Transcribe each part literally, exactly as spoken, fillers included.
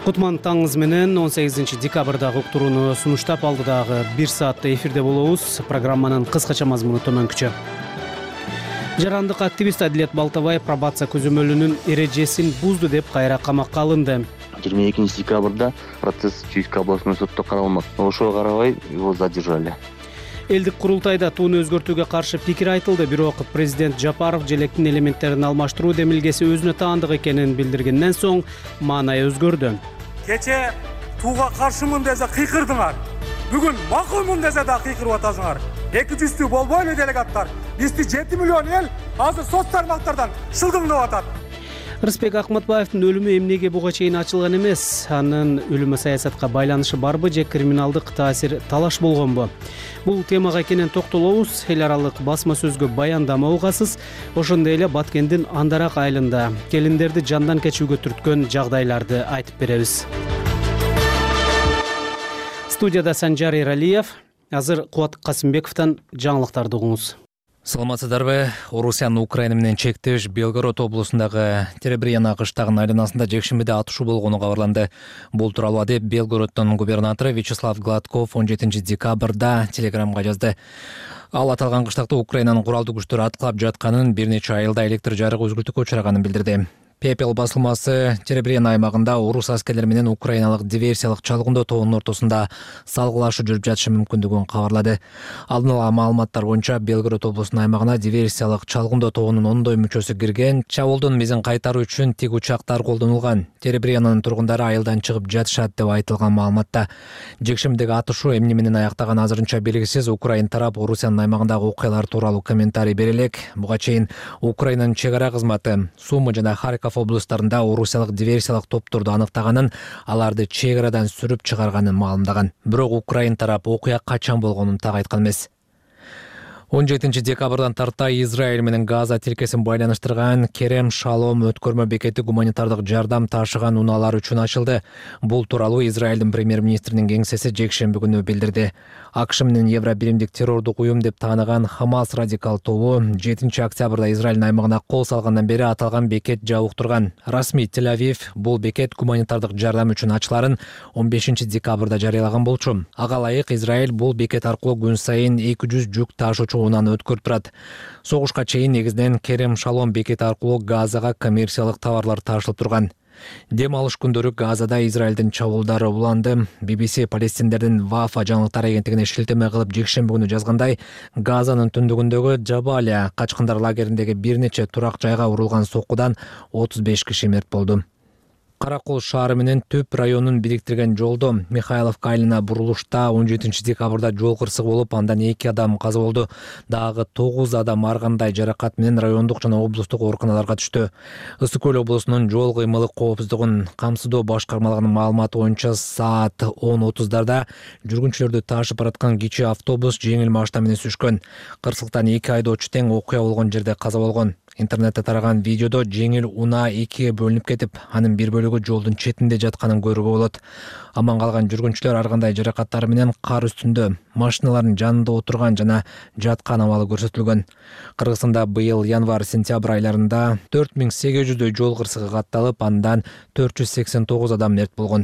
Кутман таңыз менен он сегизинчи декабрдагы уктурууну сунуштап алдыдагы бир саатта эфирде болобуз. Программанын кыскача мазмуну төмөнкүчө. Жарандык активист Адилет Балтабаев пробация көзөмөлүнүн эрежесин бузду деп кайра камакка алынды. жыйырма экинчи декабрда процесс Чуйская областной сотто каралмак. Ошого карабай его задержали. Элдик курултайда тууну өзгөртүүгө каршы пикир айтылды. Бирок президент Жапаров желектин элементтерин алмаштыруу демилгеси өзүнө таандык экенин билдиргенден соң маанай өзгөрдү. Кече тууга каршымын десе кыйкырдыңар. Бүгүн макулмун десе да кыйкырып атасыңар. эки жүздүү болбойлу делегаттар. Бизди жети миллион эл азыр соц тармактардан шылдыңдап атат. Рыспек Акматбаевдин өлүмү эмнеге буга чейин ачылган эмес? Анын өлүмү саясатка байланышы барбы же криминалдык таасир талаш болгонбу? Бул темага кенен токтолобуз. Эл аралык басма сөзгө баяндама угасыз. Ошондой эле Баткендин Андарак айылында келиндерди жандан кечүүгө түрткөн жагдайларды айтып беребиз. Студияда Санжар Эралиев, азыр Кубат Касымбековдон жаңылыктарды угуңуз. Саламатсыздарбы? Орусиянын Украина менен чектеш Белгород облусундагы Теребрияна кыштагынын айланасында жекшембиде атышуу болгону кабарланды. Бул тууралуу деп Белгороддун губернатору Вячеслав Гладков он жетинчи декабрда телеграмга жазды. Ал аталган кыштакта Украинанын куралдуу күчтөрү аткылап жатканын, бир нече айылда электр жарыгы үзгүлтүккө учраганын билдирди. Пепел басылмасы Теребрияна аймагында орус аскерлери менен украиналык диверсиялык чалгындоо тобунун ортосунда салгылашуу жүрүп жатышы мүмкүндүгүн кабарлады. Алдын ала маалыматтар боюнча Белгород облусунун аймагына диверсиялык чалгындоо тобунун ондой мүчөсү кирген. Чабуулдун мизин кайтаруу үчүн тиг учактар колдонулган. Теребриянанын тургундары айылдан чыгып жатышат деп айтылган маалыматта. Жекшембидеги атышуу эмне менен аяктаганы азырынча белгисиз. Украин тарап Орусиянын аймагындагы окуялар тууралуу комментарий бере элек. Буга чейин Украинанын чек ара кызматы Сумы жана Харьков облустарында орусиялык диверсиялык топторду аныктаганын, аларды чек арадан сүрүп чыгарганын маалымдаган. Бирок Украин тарап окуя качан болгонун так айткан эмес. он жетинчи декабрдан тарта Израиль менен Газа тилкесин байланыштырган Керем Шалом өткөрмө бекети гуманитардык жардам ташыган унаалар үчүн ачылды. Бул тууралуу Израилдин премьер-министринин кеңсеси жекшемби күнү билдирди. АКШ менен Евробиримдик террордук уюм деп тааныган Хамас радикал тобу жетинчи октябрда Израилдин аймагына кол салгандан бери аталган бекет жабык турган. Расмий Тель-Авив бул бекет гуманитардык жардам үчүн ачыларын он бешинчи декабрда жарыялаган болчу. Ага ылайык Израиль бул бекет аркылуу күн сайын эки жүз жүк ташуучу унаны өткөрүп турат. Согушка чейин негизинен Керем Шалом бекети аркылуу Газага коммерциялык товарлар ташылып турган. Дем алыш күндөрү Газада Израилдин чабуулдары уланды. би би си палестиндердин Вафа жаңылыктар агенттигине шилтеме кылып жекшемби күнү жазгандай, Газанын түндүгүндөгү Жабалия качкындар лагериндеги бир нече турак жайга урулган соккудан отуз беш киши мерт болду. Каракол шаары менен Төп районун бириктирген жолдо Михайловка айылына бурулушта он жетинчи декабрда жол кырсыгы болуп, андан эки адам каза болду. Дагы тогуз адам ар кандай жаракат менен райондук жана облустук ооруканаларга түштү. Ысык көл облусунун жол кыймылы коопсуздугун камсыздоо башкармалыгынын маалыматы боюнча саат он отуздарда жүргүнчүлөрдү ташып бараткан кичи автобус жеңил машина менен сүшкөн. Кырсыктан эки айдоочу тең окуя болгон жерде каза болгон. Интернетте тараган видеодо жеңил унаа экиге бөлүнүп кетип, анын бир бөлүгү жолдун четинде жатканын көрүүгө болот. Аман калган жүргүнчүлөр ар кандай жаракаттары менен кар үстүндө, машиналардын жанында отурган жана жаткан абалы көрсөтүлгөн. Кыргызстанда быйыл январь-сентябрь айларында төрт миң сегиз жүздөй жол кырсыгы катталып, андан төрт жүз сексен тогуз адам мерт болгон.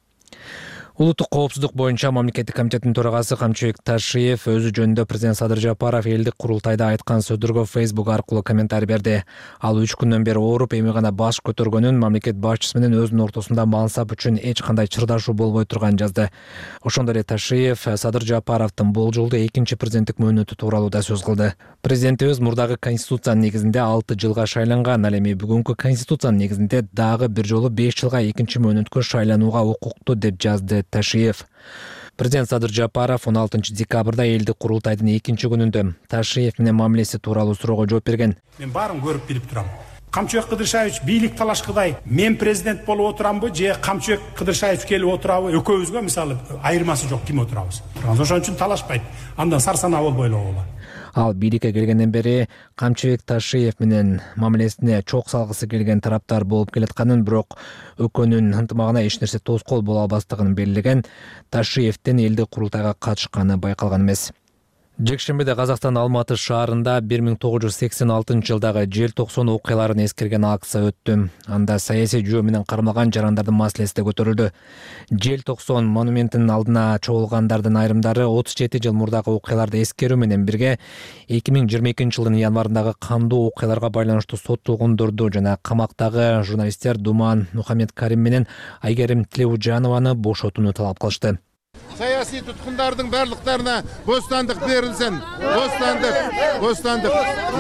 Улуттук коопсуздук боюнча мамлекеттик комитеттин төрагасы Камчыбек Ташиев өзү жөнүндө президент Садыр Жапаров элдик курултайда айткан сөздөргө Facebook аркылуу комментарий берди. Ал үч күндөн бери ооруп, эми гана баш көтөргөнүн, мамлекет башчысы менен өзүнүн ортосунда мансап үчүн эч кандай чырдашуу болбой турганын жазды. Ошондой эле Ташиев Садыр Жапаровдун болжолдуу экинчи президенттик мөөнөтү тууралуу да сөз кылды. Президентибиз мурдагы конституциянын негизинде алты жылга шайланган, ал эми бүгүнкү конституциянын негизинде дагы бир жолу беш жылга экинчи мөөнөткө шайланууга укуктуу деп жазды Ташиев. Президент Садыр Жапаров он алтынчы декабрда элдик курултайдын экинчи күнүндө Ташиев менен мамилеси тууралуу суроого жооп берген. Мен баарын көрүп билип турам. Камчыбек Кыдыршаевич бийлик талашкыдай мен президент болуп отурамбы же Камчыбек Кыдыршаевич келип отурабы, экөөбүзгө мисалы айырмасы жок, ким отурабыз. Ошон үчүн талашпайт. Андан сарсанаа болбой эле болот. Ал бийликке келгенден бери Камчыбек Ташиев менен мамилесине чок салгысы келген тараптар болуп келатканын, бирок экөөнүн ынтымагына эч нерсе тоскоол боло албастыгын белгилеген. Ташиевдин элдик курултайга катышканы байкалган эмес. Жекшембиде Казакстан Алматы шаарында бир миң тогуз жүз сексен алтынчы жылдагы желтоқсон окуяларын эскерген акция өттү. Анда саясий жөө менен кармалган жарандардын маселеси да көтөрүлдү. Желтоқсон монументинин алдына чогулгандардын айрымдары отуз жети жыл мурдагы окуяларды эскерүү менен бирге эки миң жыйырма экинчи жылдын январындагы кандуу окуяларга байланыштуу соттолгондорду жана камактагы журналисттер Думан Мухаммедкарим менен Айгерим Тилеужанованы бошотууну талап кылышты. Саясий туткундардын барлыктарына бостандык берилсин. Бостандык, бостандык.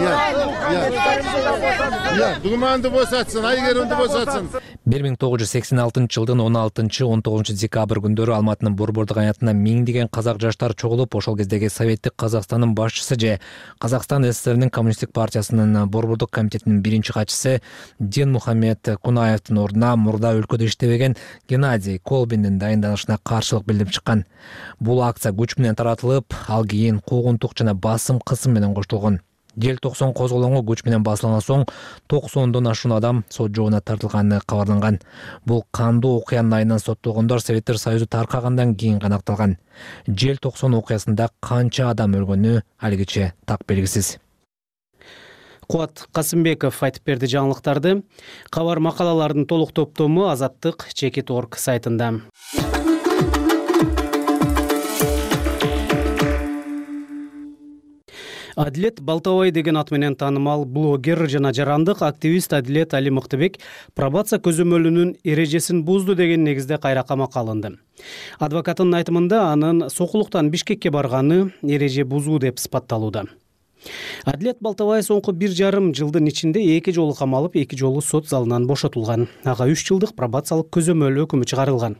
Думанды босатсын, Айгеримди босатсын. бир миң тогуз жүз сексен алтынчы жылдын он алтынчы он тогузунчу декабрь күндөрү Алматынын Борбордук аянтына миңдеген казак жаштар чогулуп, ошол кездеги советтик Казакстандын башчысы же Казакстан СССРнин Коммунисттик партиясынын Борбордук комитетинин биринчи катчысы Ден Мухаммед Кунаевдин ордуна мурда өлкөдө иштебеген Геннадий Колбиндин дайындалышына каршылык билдирип чыккан. Бул акция күч менен таратылып, ал кийин куугунтук жана басым кысым менен коштолгон. Желтоқсон козголоңу күч менен басылган соң токсондон ашуун адам сот жообуна тартылганы кабарланган. Бул кандуу окуянын айынан соттолгондор Советтер Союзу таркагандан кийин канакталган. Желтоқсон окуясында канча адам өлгөнү алигиче так белгисиз. Кубат Касымбеков айтып берди жаңылыктарды. Кабар макалалардын толук топтому Азаттык чекит точка орг сайтында. Адилет Балтабай деген ат менен таанымал блогер жана жарандык активист Адилет Али Мыктыбек пробация көзөмөлүнүн эрежесин бузду деген негизде кайра камакка алынды. Адвокаттын айтымында анын сокулуктан Бишкекке барганы эреже бузуу деп сыпатталууда. Адилет Балтабай соңку бир жарым жылдын ичинде эки жолу камалып, эки жолу сот залынан бошотулган. Ага үч жылдык пробациялык көзөмөл өкүмү чыгарылган.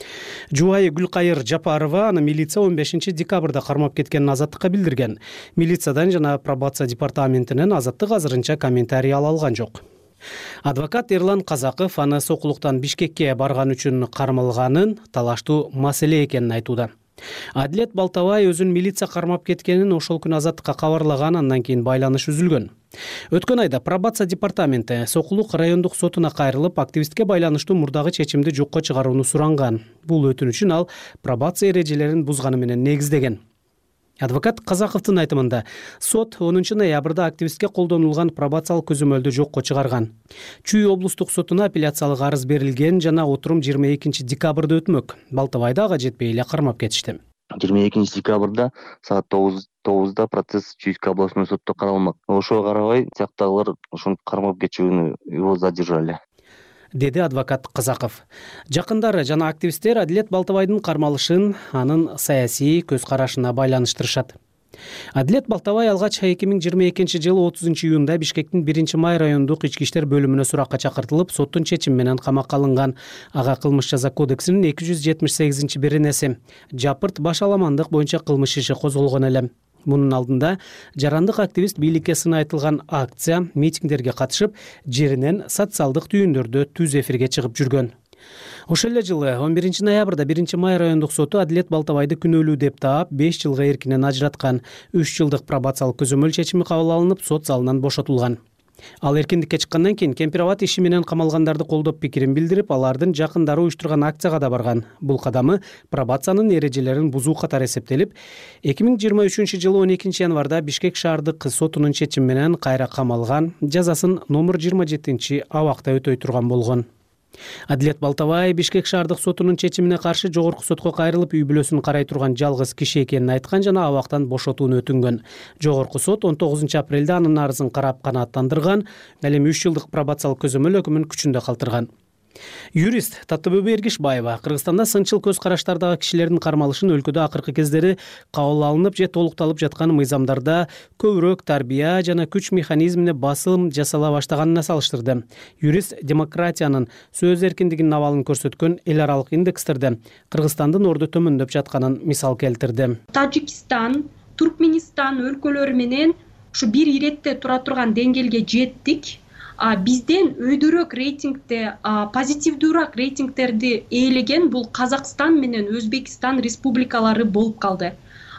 Жубайы Гүлкайыр Жапарова аны милиция он бешинчи декабрда кармап кеткенин Азаттыкка билдирген. Милициядан жана пробация департаментинен Азаттык азырынча комментарий ала алган жок. Адвокат Эрлан Казаков аны сокулуктан Бишкекке барган үчүн кармалганын талаштуу маселе экенин айтууда. Адилет Балтабай өзүн милиция кармап кеткенин ошол күнү Азаттыкка кабарлаган, андан кийин байланыш үзүлгөн. Өткөн айда пробация департаменти Сокулук райондук сотуна кайрылып, активистке байланыштуу мурдагы чечимди жокко чыгарууну суранган. Бул өтүнүчүн ал пробация эрежелерин бузганы менен негиздеген. Адвокат Казаковдун айтымында сот онунчу ноябрда активистке колдонулган пробациялык көзөмөлдү жокко чыгарган. Чүй облустук сотуна апелляциялык арыз берилген жана отурум жыйырма экинчи декабрда өтмөк. Балтабайды ага жетпей эле кармап кетишти. жыйырма экинчи декабрда саат тогузда процесс Чуйский областной сотто каралмак. Ошого карабай сыяктагылар ошону кармап кетүүнү его задержали, деди адвокат Казаков. Жакындары жана активисттер Адилет Балтабайдын кармалышын анын саясий көз карашына байланыштырышат. Адилет Балтабай алгач эки миң жыйырма экинчи жылы отузунчу июнда Бишкектин биринчи май райондук ички иштер бөлүмүнө суракка чакыртылып, соттун чечими менен камакка алынган. Ага кылмыш жаза кодексинин эки жүз жетимиш сегизинчи беренеси жапырт баш аламандык боюнча кылмыш иши козголгон эле. Мунун алдында жарандык активист бийликке сыны айтылган акция, митингдерге катышып, жеринен социалдык түйүндөрдө түз эфирге чыгып жүргөн. Ошол эле жылы он биринчи ноябрда биринчи май райондук соту Адилет Балтабайды күнөөлүү деп таап, беш жылга эркинен ажыраткан. үч жылдык пробациялык көзөмөл чечими кабыл алынып, сот залынан бошотулган. Ал эркиндикке чыккандан кийин Кемпирабад иши менен камалгандарды колдоп пикирин билдирип, алардын жакындары уюштурган акцияга да барган. Бул кадамы пробациянын эрежелерин бузуу катары эсептелип, эки миң жыйырма үчүнчү жылы он экинчи январда Бишкек шаардык сотунун чечими менен кайра камалган, жазасын номер жыйырма жетинчи абакта өтөй турган болгон. Адилет Балтабай Бишкек шаардык сотунун чечимине каршы жогорку сотко кайрылып, үй бүлөсүн карай турган жалгыз киши экенин айткан жана абактан бошотууну өтүнгөн. Жогорку сот он тогузунчу апрелде анын арызын карап канааттандырган, ал эми үч жылдык пробациялык көзөмөл өкүмүн күчүндө калтырган. Юрист Таттыбүбү Эргишбаева Кыргызстанда сынчыл көз караштардагы кишилердин кармалышын өлкөдө акыркы кездери кабыл алынып же толукталып жаткан мыйзамдарда көбүрөөк тарбия жана күч механизмине басым жасала баштаганына салыштырды. Юрист демократиянын, сөз эркиндигинин абалын көрсөткөн эл аралык индекстерде Кыргызстандын орду төмөндөп жатканын мисал келтирди. Тажикстан, Туркменистан өлкөлөрү менен ушу бир иретте тура турган деңгээлге жеттик. Бизден өйдөрөөк рейтингде, позитивдүүрөөк рейтингтерди ээлеген бул Казакстан менен Өзбекстан республикалары болуп калды.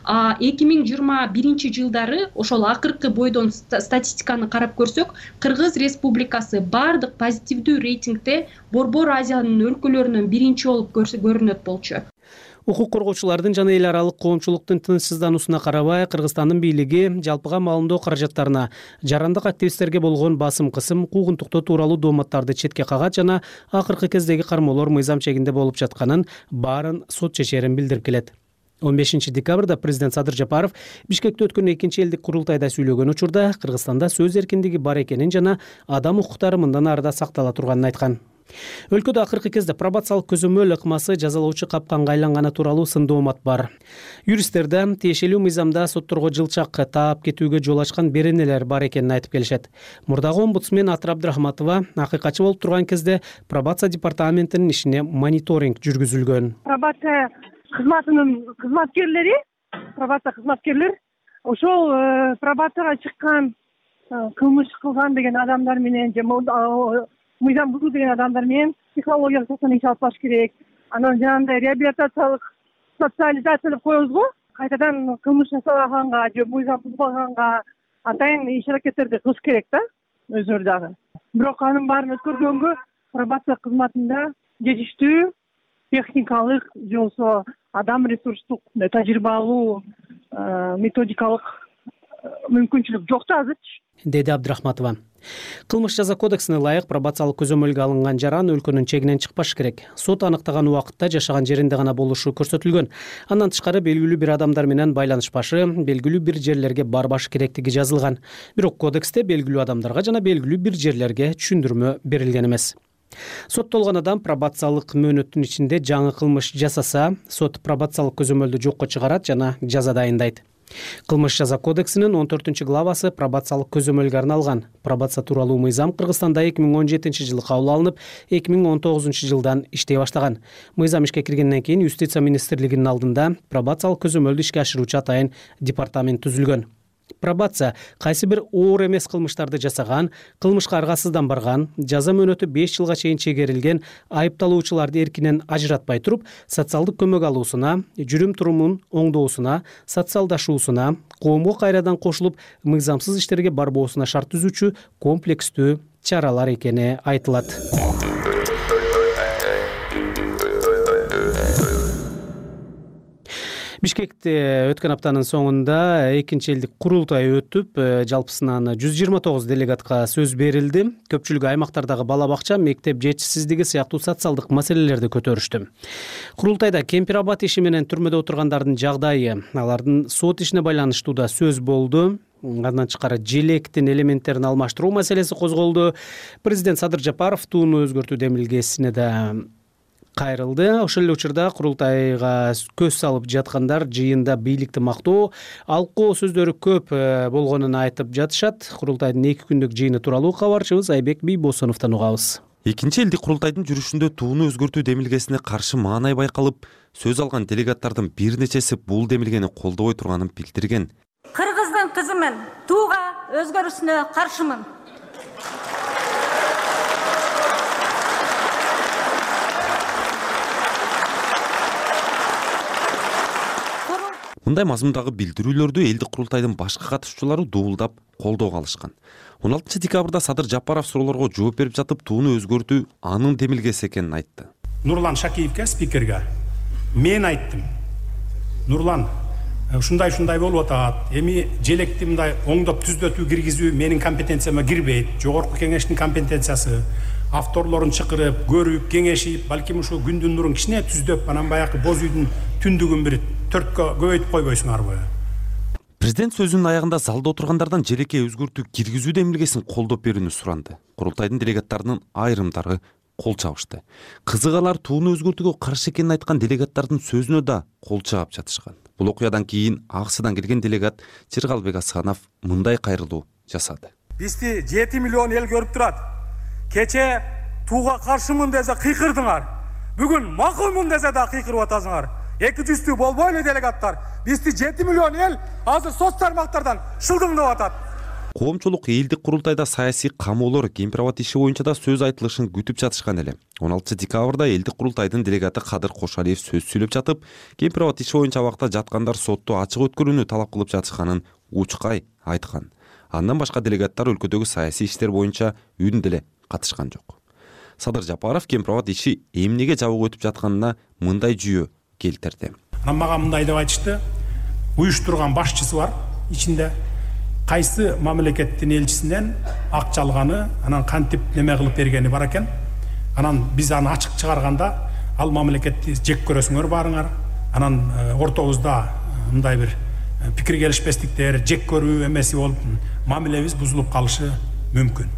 эки миң жыйырма биринчи жылдары ошол акыркы бойдон статистиканы карап көрсөк, Кыргыз республикасы бардык позитивдүү рейтингде Борбор Азиянын өлкөлөрүнөн биринчи болуп көрүнөт болчу. Укук коргоочулардын жана эл аралык коомчулуктун тынчсыздануусуна карабай, Кыргызстандын бийлиги жалпыга маалымдоо каражаттарына жарандык активисттерге болгон басым кысым, куугунтуктоо тууралуу дооматтарды четке кагат жана акыркы кездеги кармоолор мыйзам чегинде болуп жатканын баарын сот чечерин билдирип келет. он бешинчи декабрда президент Садыр Жапаров Бишкекте өткөн экинчи элдик курултайда сөйлөгөн учурда Кыргызстанда сөз эркиндиги бар экенин жана адам укуктары мындан арыда сактала турганын айткан. Өлкөдө акыркы кезде пробациялык көзөмөл ыкмасы жазалоочу капканга айланганы тууралуу сын доомат бар. Юристтерде тиешелүү мыйзамда сотторго жылчак таап кетүүгө жол ачкан беренелер бар экенин айтып келишет. Мурдагы омбудсмен Атыр Абдрахматова акыйкатчы болуп турган кезде пробация департаментинин ишине мониторинг жүргүзүлгөн. Пробация кызматынын кызматкерлери, пробация кызматкерлер ошол пробацияга чыккан кылмыш кылган деген адамдар менен же мыйзам бузуу деген адамдар менен психологиялык жактан иш алып барыш керек. Анан жанагындай реабилитациялык социализациялап коебуз го. Кайтадан кылмыш жасабаганга же мыйзам бузбаганга атайын иш аракеттерди кылыш керек да, өзүлөрү дагы. Бирок анын баарын өткөргөнгө пробация кызматында жетиштүү техникалык же болбосо адам ресурстук тажрыйбалуу методикалык мүмкүнчүлүк жок да азырчы, деди Абдрахматова. Кылмыш жаза кодексине ылайык пробациялык көзөмөлгө алынган жаран өлкөнүн чегинен чыкпаш керек. Сот аныктаган убакытта жашаган жеринде гана болушу көрсөтүлгөн. Андан тышкары белгилүү бир адамдар менен байланышпашы, белгилүү бир жерлерге барбаш керектиги жазылган. Бирок кодексте белгилүү адамдарга жана белгилүү бир жерлерге түшүндүрмө берилген эмес. Соттолгон адам пробациялык мөөнөттүн ичинде жаңы кылмыш жасаса, сот пробациялык көзөмөлдү жокко чыгарат жана жаза дайындайт. Кылмыш жаза кодексинин он төртүнчү главасы пробациялык көзөмөлгө арналган. Пробация тууралуу мыйзам Кыргызстанда эки миң он жетинчи жылы кабыл алынып, эки миң он тогузунчу жылдан иштей баштаган. Мыйзам ишке киргенден кийин Юстиция министрлигинин алдында пробациялык көзөмөлдү ишке ашыруучу атайын департамент түзүлгөн. Пробация кайсы бир оор эмес кылмыштарды жасаган, кылмышка аргасыздан барган, жаза мөөнөтү беш жылга чейин чегерилген айыпталуучуларды эркинен ажыратпай туруп, социалдык көмөк алуусуна, жүрүм-турумун оңдоосуна, социалдашуусуна, коомго кайрадан кошулуп, мыйзамсыз иштерге барбоосуна шарт түзүүчү комплекстүү чаралар экени айтылат. Бишкекте өткөн аптанын соңунда экинчи элдик курултай өтүп, жалпысынан жүз жыйырма тогуз делегатка сөз берилди. Көпчүлүгү аймактардагы бала бакча, мектеп жетишсиздиги сыяктуу социалдык маселелерди көтөрүштү. Курултайда кемпир абат иши менен түрмөдө отургандардын жагдайы, алардын сот ишине байланыштуу да сөз болду. Андан тышкары желектин элементтерин алмаштыруу маселеси козголду. Президент Садыр Жапаров тууну өзгөртүү демилгесине да кайрылды. Ошол эле учурда курултайга көз салып жаткандар жыйында бийликти мактоо, алкоо сөздөрү көп болгонун айтып жатышат. Курултайдын эки күндүк жыйыны тууралуу кабарчыбыз Айбек Бийбосуновдон угабыз. Экинчи элдик курултайдын жүрүшүндө тууну өзгөртүү демилгесине каршы маанай байкалып, сөз алган делегаттардын бир нечеси бул демилгени колдобой турганын билдирген. Кыргыздын кызымын, тууга өзгөрүүсүнө каршымын. Мындай мазмундагы билдирүүлөрдү элдик курултайдын башка катышуучулары дуулдап колдоого алышкан. он алтынчы декабрда Садыр Жапаров суроолорго жооп берип жатып, тууну өзгөртүү анын демилгеси экенин айтты. Нурлан Шакиевке, спикерге мен айттым. Нурлан, ушундай ушундай болуп атат. Эми желекти мындай оңдоп түзөтүү киргизүү менин компетенцияма кирбейт. Жогорку кеңештин компетенциясы. Авторлорун чакырып, көрүп, кеңешип, балким ушу күндүн нурун кичине түздөп, анан баягы боз үйдүн түндүгүн бир төрткө көбөйтүп койбойсуңарбы? Президент сөзүнүн аягында залда отургандардан желекке өзгөртүү киргизүү демилгесин колдоп берүүнү суранды. Курултайдын делегаттарынын айрымдары кол чабышты. Кызыгалар тууну өзгөртүүгө каршы экенин айткан делегаттардын сөзүнө да кол чаап жатышкан. Бул окуядан кийин Аксыдан келген делегат Чыргалбек Асханов мындай кайрылуу жасады. Бизди жети миллион эл көрүп турат. Кече тууга каршымын десе кыйкырдыңар. Бүгүн макулмун десе да кыйкырып атасыңар. эки жүздүү болбой эле делегаттар. Бизди жети миллион эл азыр соц тармактардан шылдыңдап атат. Коомчулук элдик курултайда саясий камоолор кемпир абат иши боюнча да сөз айтылышын күтүп жатышкан эле. он алтынчы декабрда элдик курултайдын делегаты Кадыр Кошалиев сөз сүйлөп жатып, кемпир абат иши боюнча абакта жаткандар сотту ачык өткөрүүнү талап кылып жатышканын учкай айткан. Андан башка делегаттар өлкөдөгү саясий иштер боюнча үн деле катышкан жок. Садыр Жапаров кемпир абат иши эмнеге жабык өтүп жатканына мындай жүйө келтирди. Анан мага мындай деп айтышты, уюштурган башчысы бар ичинде, кайсы мамлекеттин элчисинен акча алганы, анан кантип неме кылып бергени бар экен. Анан биз аны ачык чыгарганда, ал мамлекетти жек көрөсүңөр барыңар. Анан ортобузда мындай бир пикир келишпестиктер, жек көрүү эмеси болуп, мамилебиз бузулуп калышы мүмкүн.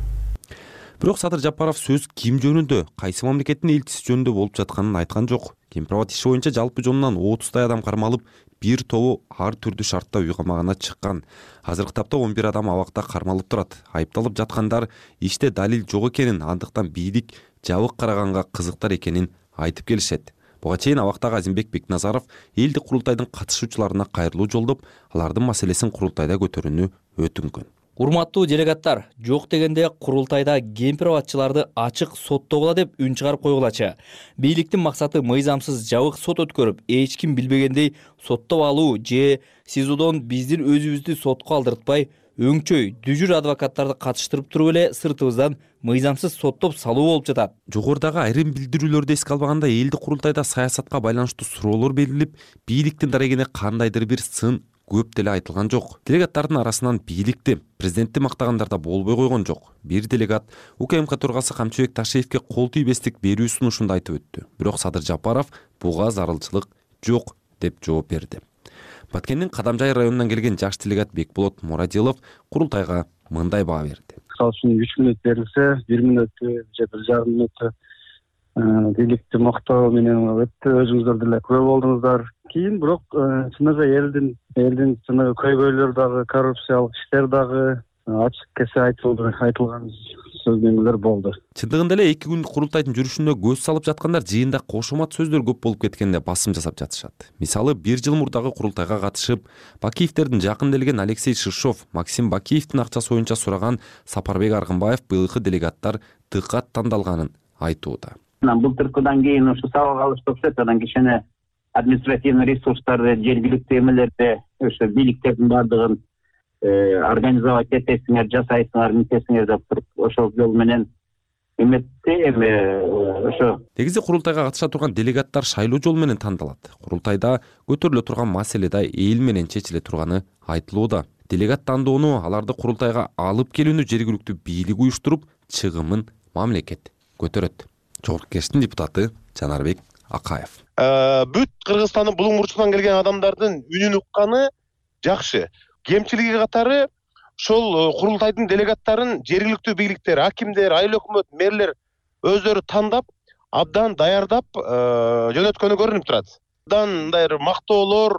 Бирок Садыр Жапаров сөз ким жөнүндө, кайсы мамлекеттин элчиси жөнүндө болуп жатканын айткан жок. Кемпир-абад иши боюнча жалпы жонунан отуздай адам кармалып, бир тобу ар түрдүү шартта үй камагына чыккан. Азыркы тапта он бир адам абакта кармалып турат. Айыпталып жаткандар иште далил жок экенин, андыктан бийлик жабык караганга кызыктар экенин айтып келишет. Буга чейин абактагы Азимбек Бекназаров элдик курултайдын катышуучуларына кайрылуу жолдоп, алардын маселесин курултайда көтөрүүнү өтүнгөн. Урматтуу делегаттар, жок дегенде курултайда кемпир-абадчыларды ачык соттогула деп үн чыгарып койгулачы. Бийликтин максаты мыйзамсыз жабык сот өткөрүп, эч ким билбегендей соттоп алуу же СИЗОдон биздин өзүбүздү сотко алдыртпай, өңчөй, дүжүр адвокаттарды катыштырып туруп эле сыртыбыздан мыйзамсыз соттоп салуу болуп жатат. Жогорудагы айрым билдирүүлөрдү эске албаганда элдик курултайда саясатка байланыштуу суроолор берилип, бийликтин дарегине кандайдыр бир сын көп деле айтылган жок. Делегаттардын арасынан бийликти, президентти мактагандар да болбой койгон жок. Бир делегат УКМК төрагасы Камчыбек Ташиевке кол тийбестик берүү сунушунда айтып өттү. Бирок Садыр Жапаров буга зарылчылык жок деп жооп берди. Баткендин Кадамжай районунан келген жаш делегат Бекболот Мурадилов курултайга мындай баа берди. Мисалы үчүн үч мүнөт берилсе, бир мүнөтү же бир жарым мүнөтү бийликти мактоо менен өттү, өзүңүздөр деле күбө болдуңуздар. Кийин бирок чыныгы элдин элдин чыныгы көйгөйлөр дагы, коррупциялык иштер дагы ачык кесе айтылды, айтылган сөздөр болду. Чындыгында эле эки күндүк курултайдын жүрүшүнө көз салып жаткандар жыйында кошомат сөздөр көп болуп кеткенде басым жасап жатышат. Мисалы, бир жыл мурдагы курултайга катышып, Бакиевтердин жакын делген Алексей Шишов, Максим Бакиевдин акчасы боюнча сураган Сапарбек Аргынбаев быйылкы делегаттар дыккат тандалганын айтууда. Былтыркыдан кийин ушу сабак алышты окшойт, анан кичине административный ресурстарды, жергиликтүү эмелерди, ошо бийликтердин баардыгын организовать этесиңер, жасайсыңар, митесиңер деп туруп, ошол жол менен эметти эми ошо. Негизи курултайга катыша турган делегаттар шайлоо жол менен тандалат. Курултайда көтөрүлө турган маселе да эл менен чечиле турганы айтылууда. Делегат тандоону, аларды курултайга алып келүүнү жергиликтүү бийлик уюштуруп, чыгымын мамлекет көтөрөт. Жогорку Кеңештин депутаты Жанарбек Акаев. Бүт Кыргызстандын булуң бурчунан келген адамдардын үнүн укканы жакшы. Кемчилиги катары ошол курултайдын делегаттарын жергиликтүү бийликтер, акимдер, айыл өкмөт, мэрлер өздөрү тандап, абдан даярдап жөнөткөнү көрүнүп турат. Абдан мындай мактоолор,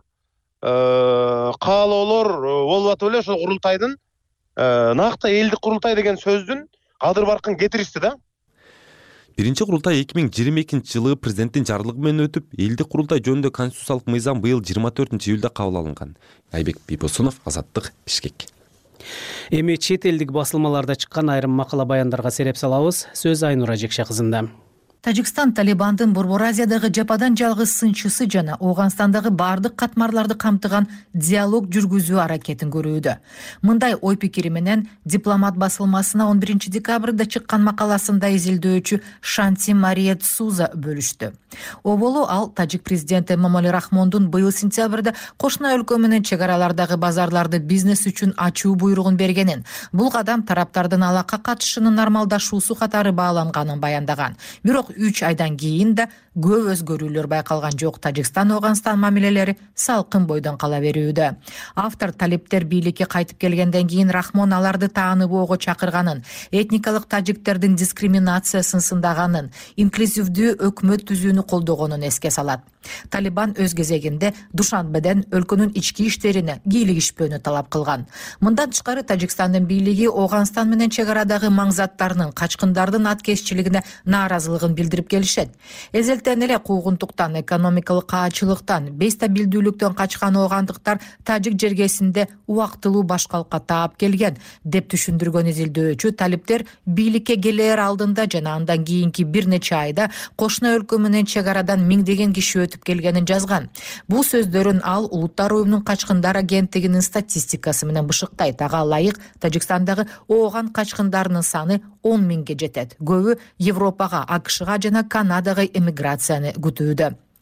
каалоолор болуп атып эле ошол курултайдын накта элдик курултай деген сөздүн кадыр баркын кетиришти да. Биринчи курултай эки миң жыйырма экинчи жылы президенттин жарлыгы менен өтүп, элдик курултай жөнүндө конституциялык мыйзам быйыл жыйырма төртүнчү июлда кабыл алынган. Айбек Бибосунов, Азаттык, Бишкек. Эми чет элдик басылмаларда чыккан айрым макала баяндарга сереп салабыз. Сөз Айнура Жекше кызында. Тажикстан Талибандын Борбор Азиядагы жападан жалгыз сынчысы жана Ооганстандагы бардык катмарларды камтыган диалог жүргүзүү аракетин көрүүдө. Мындай ой пикири менен Дипломат басылмасына он биринчи декабрда чыккан макаласында изилдөөчү Шанти Мария Цуза бөлүштү. Оболу ал тажик президенти Эмомали Рахмондун быйыл сентябрда кошуна өлкө менен чек аралардагы базарларды бизнес үчүн ачуу буйругун бергенин, бул кадам тараптардын алакка катышынын нормалдашуусу катары бааланганын баяндаган. Бирок үч айдан кийин да көп өзгөрүүлөр байкалган жок. Тажикстан Ооганстан мамилелери салкын бойдон кала берүүдө. Автор талиптер бийликке кайтып келгенден кийин Рахмон аларды тааныбоого чакырганын, этникалык тажиктердин дискриминациясын сындаганын, инклюзивдүү өкмөт түзүүнү колдогонун эске салат. Талибан өз кезегинде Душанбеден өлкөнүн ички иштерине кийлигишпөөнү талап кылган. Мындан тышкары Тажикстандын бийлиги Ооганстан менен чек арадагы маңзаттарынын, качкындардын аткезчилигине нааразылыгын билдирип келишет. Эзелтен эле куугунтуктан, экономикалык каачылыктан, бестабилдүүлүктөн качкан оогандыктар тажик жергесинде убактылуу башкалыкка таап келген деп түшүндүргөн изилдөөчү талиптер бийликке келээр алдында жана андан кийинки бир нече айда кошуна өлкө менен чек арадан миңдеген киши өтүп келгенин жазган. Бул сөздөрүн ал Улуттар уюмунун качкындар агенттигинин статистикасы менен бышыктайт. Ага ылайык Тажикстандагы ооган качкындарынын саны он миңге жетет. Көбү Европага, АКШга жана Канадага эмиграцияны күтүүдө.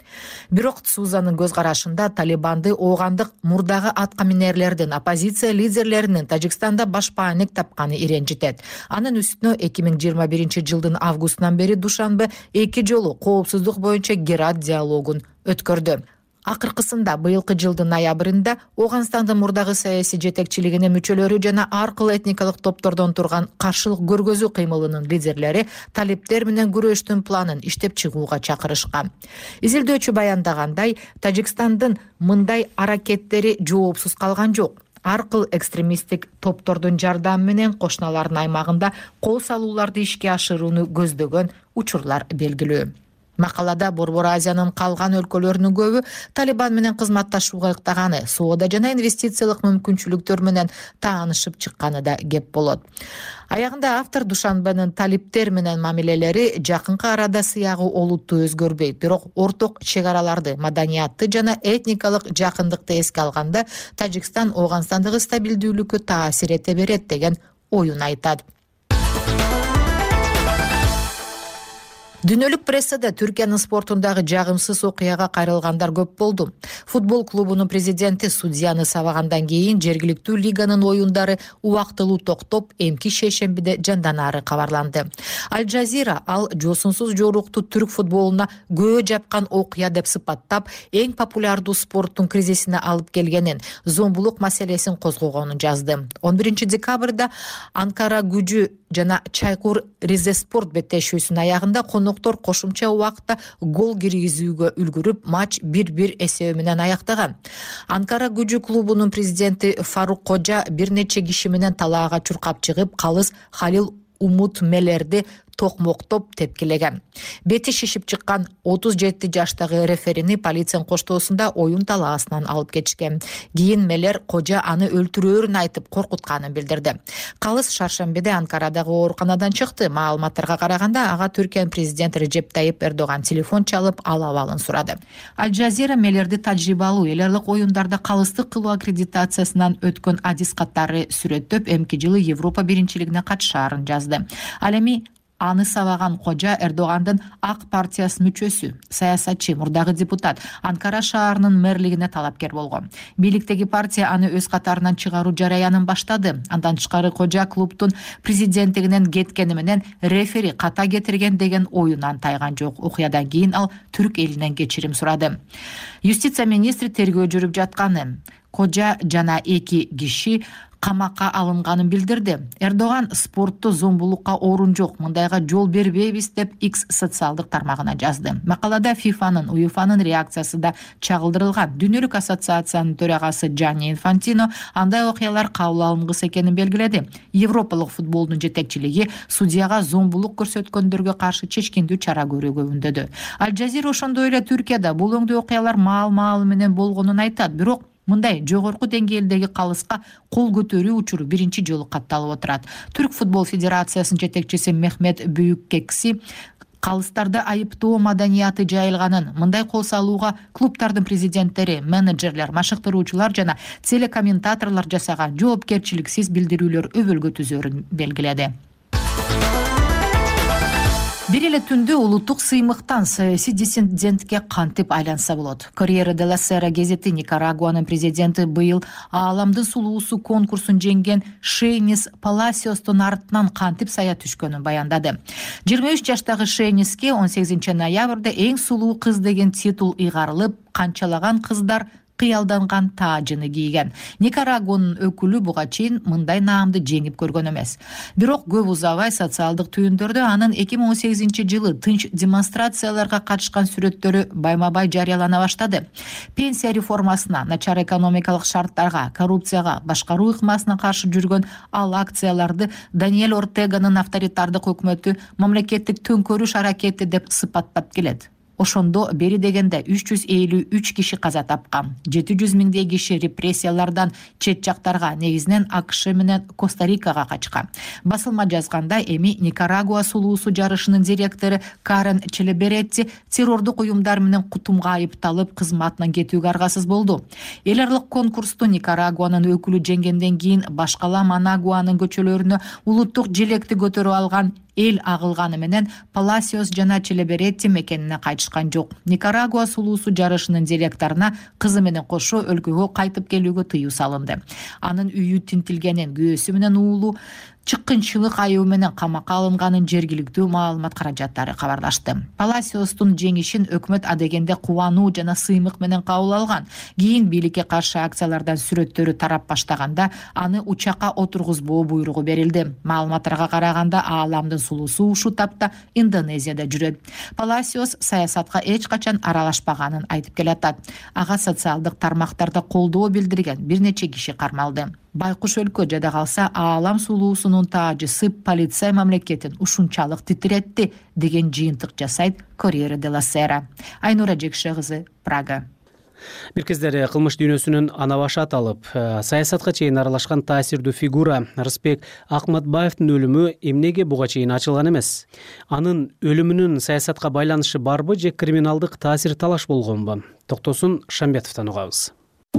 Бирок Сузанын көз карашында Талибанды оогандык мурдагы аткаминерлердин, оппозиция лидерлеринин Тажикстанда башпаанек тапканы иренжитет. Анын үстүнө эки миң жыйырма биринчи жылдын августунан бери Душанбе эки жолу коопсуздук боюнча Герат диалогун өткөрдү. Акыркысында быйылкы жылдын ноябрында Оганстандын мурдагы саясий жетекчилигинин мүчөлөрү жана ар кыл этникалык топтордон турган каршылык көргөзүү кыймылынын лидерлери талиптер менен күрөштүн планын иштеп чыгууга чакырышкан. Изилдөөчү баяндагандай, Тажикстандын мындай аракеттери жоопсуз калган жок. Ар кыл экстремисттик топтордун жардамы менен кошуналардын аймагында кол салууларды ишке ашырууну көздөгөн учурлар белгилүү. Макалада Борбор Азиянын калган өлкөлөрүнүн көбү Талибан менен кызматташууга ыктаганы, соода жана инвестициялык мүмкүнчүлүктөр менен таанышып чыкканы да кеп болот. Аягында автор Душанбенин талиптер менен мамилелери жакынкы арада сыягы олуттуу өзгөрбөйт, бирок орток чек араларды, маданиятты жана этникалык жакындыкты эске алганда Тажикстан Оганстандагы стабилдүүлүккө таасир эте берет деген оюн айтат. Дүйнөлүк прессада Түркиянын спортундагы жагымсыз окуяга кайрылгандар көп болду. Футбол клубунун президенти судьяны сабагандан кийин жергиликтүү лиганын оюндары убактылуу токтоп, эмки шейшембиде жанданары кабарланды. Аль-Жазира ал жосунсуз жорукту түрк футболуна көө жапкан окуя деп сыпаттап, эң популярдуу спорттун кризисине алып келгенин, зомбулук маселесин козгогонун жазды. он биринчи декабрда Анкара Gücü жана Чайкур Ризеспорт беттешүүсүнүн аягында коноктор кошумча убакытта гол киргизүүгө үлгүрүп, матч бир бир эсеби менен аяктаган. Анкара Gücü клубунун президенти Фарук Кожа бир нече киши менен талаага чуркап чыгып, калыс Халил Умут Мелерди токмоктоп тепкилеген. Бети шишип чыккан отуз жети жаштагы реферини полициянын коштоосунда оюн талаасынан алып кетишкен. Кийин Мелер Кожа аны өлтүрөөрүн айтып коркутканын билдирди. Калыс шаршембиде Анкарадагы ооруканадан чыкты. Маалыматтарга караганда ага Түркиянын президенти Режеп Тайип Эрдоган телефон чалып, ал абалын сурады. Аль-Жазира Мелерди тажрыйбалуу элерлик оюндарда калыстык кылуу аккредитациясынан өткөн адис каттары сүрөттөп, эмки жылы Европа биринчилигине катышаарын жазды. Ал эми аны сабаган Кожа Эрдогандын Ак партиясынын мүчөсү, саясатчы, мурдагы депутат, Анкара шаарынын мэрлигине талапкер болгон. Бийликтеги партия аны өз катарынан чыгаруу жараянын баштады. Андан тышкары Кожа клубтун президенттигинен кеткени менен рефери ката кетирген деген оюнан тайган жок. Окуядан кийин ал түрк элинен кечирим сурады. Юстиция министри тергөө жүрүп жатканы, Кожа жана эки киши камакка алынганын билдирди. Эрдоган спортту зомбулукка орун жок, мындайга жол бербейбиз деп X социалдык тармагына жазды. Макалада ФИФАнын, УЕФАнын реакциясы да чагылдырылган. Дүйнөлүк ассоциациянын төрагасы Джанни Инфантино андай окуялар кабыл алынгыс экенин белгиледи. Европалык футболдун жетекчилиги судьяга зомбулук көрсөткөндөргө каршы чечкиндүү чара көрүүгө үндөдү. Аль-Жазира ошондой эле Түркияда бул өңдүү окуялар маал-маалы менен болгонун айтат, бирок мындай жогорку деңгээлдеги калыска кол көтөрүү учуру биринчи жолу катталып отурат. Түрк футбол федерациясынын жетекчиси Мехмет Бүйүккекси калыстарда айыптоо маданияты жайылганын, мындай кол салууга клубтардын президенттери, менеджерлер, машыктыруучулар жана телекомментаторлор жасаган жоопкерчиликсиз билдирүүлөр өбөлгө түзөрүн белгиледи. Бир эле түндө улуттук сыймыктан саясий диссидентке кантип айланса болот. Corriere della Sera гезити Никарагуанын президенти быйыл ааламдын сулуусу конкурсун жеңген Шейнис Паласиостун артынан кантип сая түшкөнүн баяндады. жыйырма үч жаштагы Шейниске он сегизинчи ноябрда эң сулуу кыз деген титул ыйгарылып, канчалаган кыздар кыялданган таажыны кийген. Никарагуанын өкүлү буга чейин мындай наамды жеңип көргөн эмес. Бирок көп узабай социалдык түйүндөрдө анын эки миң он сегизинчи жылы тынч демонстрацияларга катышкан сүрөттөрү байма-бай жарыялана баштады. Пенсия реформасына, начар экономикалык шарттарга, коррупцияга, башкаруу ыкмасына каршы жүргөн ал акцияларды Даниэль Ортеганын авторитардык өкмөтү мамлекеттик төңкөрүш аракети деп сыпаттап келет. Ошондо бери дегенде үч жүз элүү үч киши каза тапкан. жети жүз миңдей киши репрессиялардан чет жактарга, негизинен АКШ менен Коста-Рикага качкан. Басылма жазганда эми Никарагуа сулуусу жарышынын директору Карен Челеберетти террордук уюмдар менен кутумга айыпталып кызматынан кетүүгө аргасыз болду. Эл аралык конкурсту Никарагуанын өкүлү жеңгенден кийин башкала Манагуанын көчөлөрүнө улуттук желекти көтөрүп алган эл агылганы менен Паласиос жана Челеберетти мекенине кайтышкан жок. Никарагуа сулуусу жарышынын директоруна кызы менен кошо өлкөгө кайтып келүүгө тыюу салынды. Анын үйү тинтилгенин, күйөөсү менен уулу чыккынчылык айыбы менен камакка алынганын жергиликтүү маалымат каражаттары кабарлашты. Паласиостун жеңишин өкмөт адегенде кубануу жана сыймык менен кабыл алган. Кийин бийликке каршы акциялардан сүрөттөрү тарап баштаганда аны учакка отургузбоо буйругу берилди. Маалыматтарга караганда ааламдын сулуусу ушул тапта Индонезияда жүрөт. Паласиос саясатка эч качан аралашпаганын айтып келатат. Ага социалдык тармактарда колдоо билдирген бир нече киши кармалды. Байкуш өлкө жада калса аалам сулуусунун таажысы полиция мамлекетин ушунчалык титиретти деген жыйынтык жасайт Корьере делла Сера. Айнура Жекше кызы, Прага. Бир кездери кылмыш дүйнөсүнүн ана башы аталып, саясатка чейин аралашкан таасирдүү фигура Рысбек Акматбаевдин өлүмү эмнеге буга чейин ачылган эмес? Анын өлүмүнүн саясатка байланышы барбы же криминалдык таасир талаш болгонбу? Токтосун Шамбетовдон угабыз.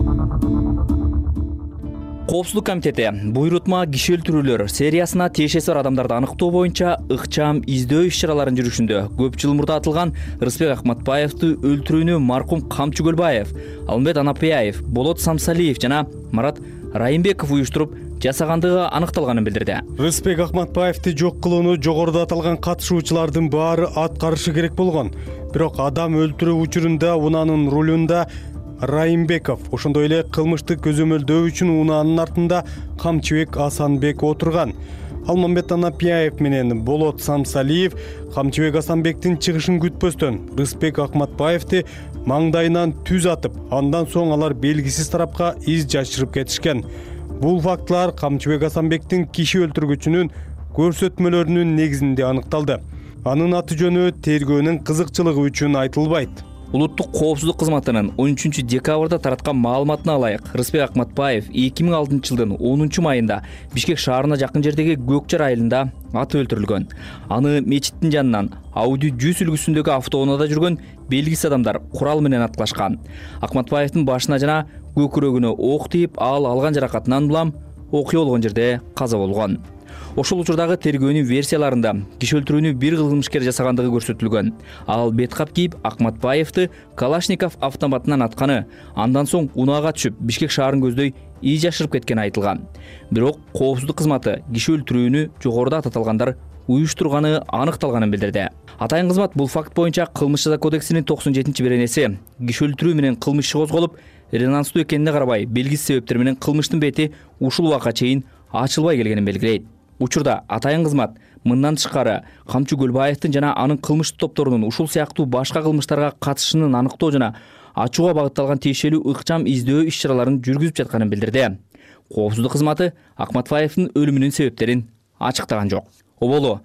Коопсуздук комитети буйрутма киши өлтүрүүлөр сериясына тиешеси бар адамдарды аныктоо боюнча ыкчам издөө иш-чараларын жүрүшүндө көп жыл мурда атылган Рысбек Акматбаевди өлтүрүүнү маркум Камчы Көлбаев, Алмамбет Анапияев, Болот Самсалиев жана Марат Райымбеков уюштуруп жасагандыгы аныкталганын билдирди. Рысбек Акматбаевди жок кылууну жогоруда аталган катышуучулардын баары аткарышы керек болгон. Бирок адам өлтүрүү учурунда унаанын рулунда Райымбеков, ошондой эле кылмыштык көзөмөлдөө үчүн унаанын артында Камчыбек Асанбек отурган. Алмамбет Анапияев менен Болот Самсалиев Камчыбек Асанбектин чыгышын күтпөстөн Рысбек Акматбаевди маңдайынан түз атып, андан соң алар белгисиз тарапка из жашырып кетишкен. Бул фактылар Камчыбек Асанбектин киши өлтүргүчүнүн көрсөтмөлөрүнүн негизинде аныкталды. Анын аты жөнү тергөөнүн кызыкчылыгы үчүн айтылбайт. Улуттук коопсуздук кызматынын он үчүнчү декабрда тараткан маалыматына ылайык, Рысбек Акматбаев эки миң алтынчы жылдын онунчу майында Бишкек шаарына жакын жердеги Көкчар айылында атып өлтүрүлгөн. Аны мечиттин жанынан Audi жүз үлгүсүндөгү автоунаада жүргөн белгисиз адамдар курал менен аткылашкан. Акматбаевдин башына жана көкүрөгүнө ок тийип, ал алган жаракатынан улам окуя болгон жерде каза болгон. Ошол учурдагы тергөөнүн версияларында киши өлтүрүүнү бир кылмышкер жасагандыгы көрсөтүлгөн. Ал бет кап кийип Акматбаевди Калашников автоматынан атканы, андан соң унаага түшүп Бишкек шаарын көздөй ий жашырып кеткени айтылган. Бирок коопсуздук кызматы киши өлтүрүүнү жогоруда аталгандар уюштурганы аныкталганын билдирди. Атайын кызмат бул факт боюнча Кылмыш жаза кодексинин токсон жетинчи беренеси киши өлтүрүү менен кылмыш иши козголуп, резонанстуу экенине карабай белгисиз себептер менен кылмыштын бети ушул убакка чейин ачылбай келгенин белгилейт. Учурда атайын кызмат мындан тышкары Камчы Көлбаевдин жана анын кылмыштык топторунун ушул сыяктуу башка кылмыштарга катышышынын аныктоо жана ачууга багытталган тиешелүү ыкчам издөө иш-чараларын жүргүзүп жатканын билдирди. Коопсуздук кызматы Акматбаевдин өлүмүнүн себептерин ачыктаган жок. Оболу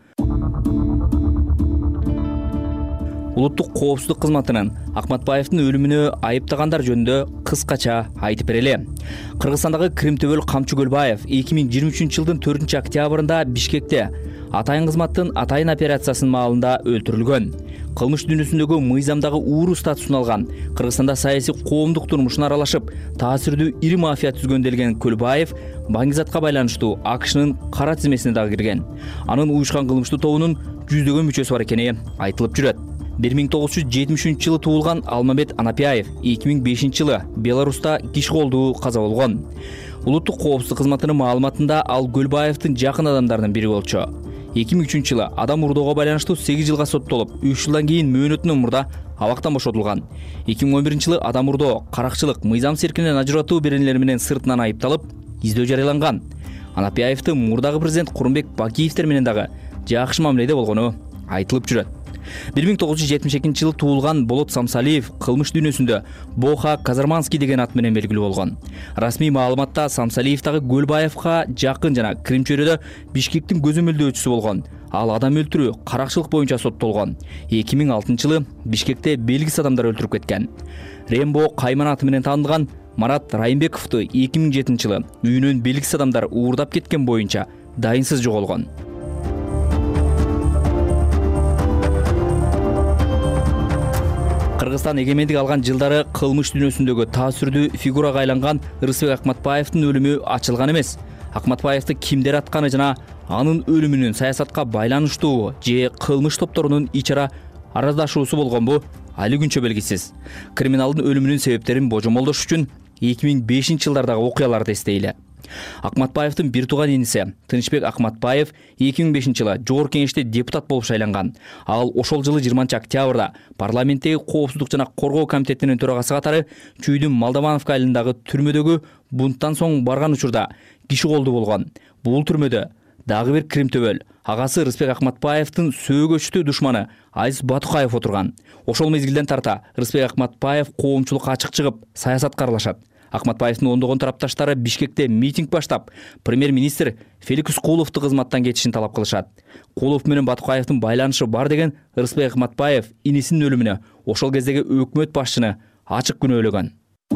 Улуттук коопсуздук кызматынын Акматбаевдин өлүмүнө айыптагандар жөнүндө кыскача айтып берели. Кыргызстандагы Крим төбөл Камчы Көлбаев эки миң жыйырма үчүнчү жылдын төртүнчү октябрында Бишкекте атайын кызматтын атайын операциясынын маалында өлтүрүлгөн. Кылмыш дүйнөсүндөгү мыйзамдагы ууру статусун алган, Кыргызстанда саясий коомдук турмушуна аралашып, таасирдүү ири мафия түзгөн делген Көлбаев Баңгизатка байланыштуу АКШнын кара тизмесине дагы кирген. Анын уюшкан кылмыштуу тобунун жүздөгөн мүчөсү бар экени айтылып жүрөт. бир миң тогуз жүз жетимиш үчүнчү жылы туулган Алмамбет Анапияев эки миң бешинчи жылы Беларуста киши колдуу каза болгон. Улуттук коопсуздук кызматынын маалыматында ал Көлбаевдин жакын адамдарынын бири болчу. эки миң үчүнчү жылы адам урдоого байланыштуу сегиз жылга соттолуп, үч жылдан кийин мөөнөтүнөн мурда абактан бошотулган. эки миң он биринчи жылы адам урдоо, каракчылык, мыйзам серкинен ажыратуу беренелери менен сыртынан айыпталып, издөө жарыяланган. Анапияевди мурдагы президент Курманбек Бакиевтер менен дагы жакшы мамиледе болгону айтылып жүрөт. бир миң тогуз жүз жетимиш экинчи жылы туулган Болот Самсалиев кылмыш дүйнөсүндө Боха Казарманский деген ат менен белгилүү болгон. Расмий маалыматта Самсалиев дагы Көлбаевга жакын жана Крим чөйрөдө Бишкектин көзөмөлдөөчүсү болгон. Ал адам өлтүрүү, каракчылык боюнча соттолгон. эки миң алтынчы жылы Бишкекте белгисиз адамдар өлтүрүп кеткен. Рембо Кайман аты менен таанылган Марат Райымбековду эки миң жетинчи жылы үйүнөн белгисиз адамдар уурдап кеткен боюнча дайынсыз жоголгон. Кыргызстан эгемендик алган жылдары кылмыш дүйнөсүндөгү таасирдүү фигурага айланган Рысбек Акматбаевдин өлүмү ачылган эмес. Акматбаевди кимдер атканы жана анын өлүмүнүн саясатка байланыштуу же кылмыш топторунун ич ара араздашуусу болгонбу али күнчө белгисиз. Криминалдын өлүмүнүн себептерин божомолдош үчүн эки миң бешинчи жылдардагы окуяларды эстейли. Акматбаевдин бир тууган иниси Тынычбек Акматбаев эки миң бешинчи жылы Жогорку Кеңеште депутат болуп шайланган. Ал ошол жылы жыйырманчы октябрда парламенттеги Коопсуздук жана Коргоо комитетинин төрагасы катары Чүйдүн Малдамановка айылындагы түрмөдөгү бунттан соң барган учурда киши колду болгон. Бул түрмөдө дагы бир кримтөбөл агасы Рыспек Акматбаевдин сөөгөчтүү душманы Азиз Батукаев отурган. Ошол мезгилден тарта Рыспек Акматбаев коомчулукка ачык чыгып саясатка аралашат. Акматбаевдин ондогон тарапташтары Бишкекте митинг баштап, премьер-министр Феликс Куловду кызматтан кетишин талап кылышат. Кулов менен Батукаевдин байланышы бар деген Рыспек Акматбаев инисинин өлүмүнө ошол кездеги өкмөт башчыны ачык күнөөлөгөн.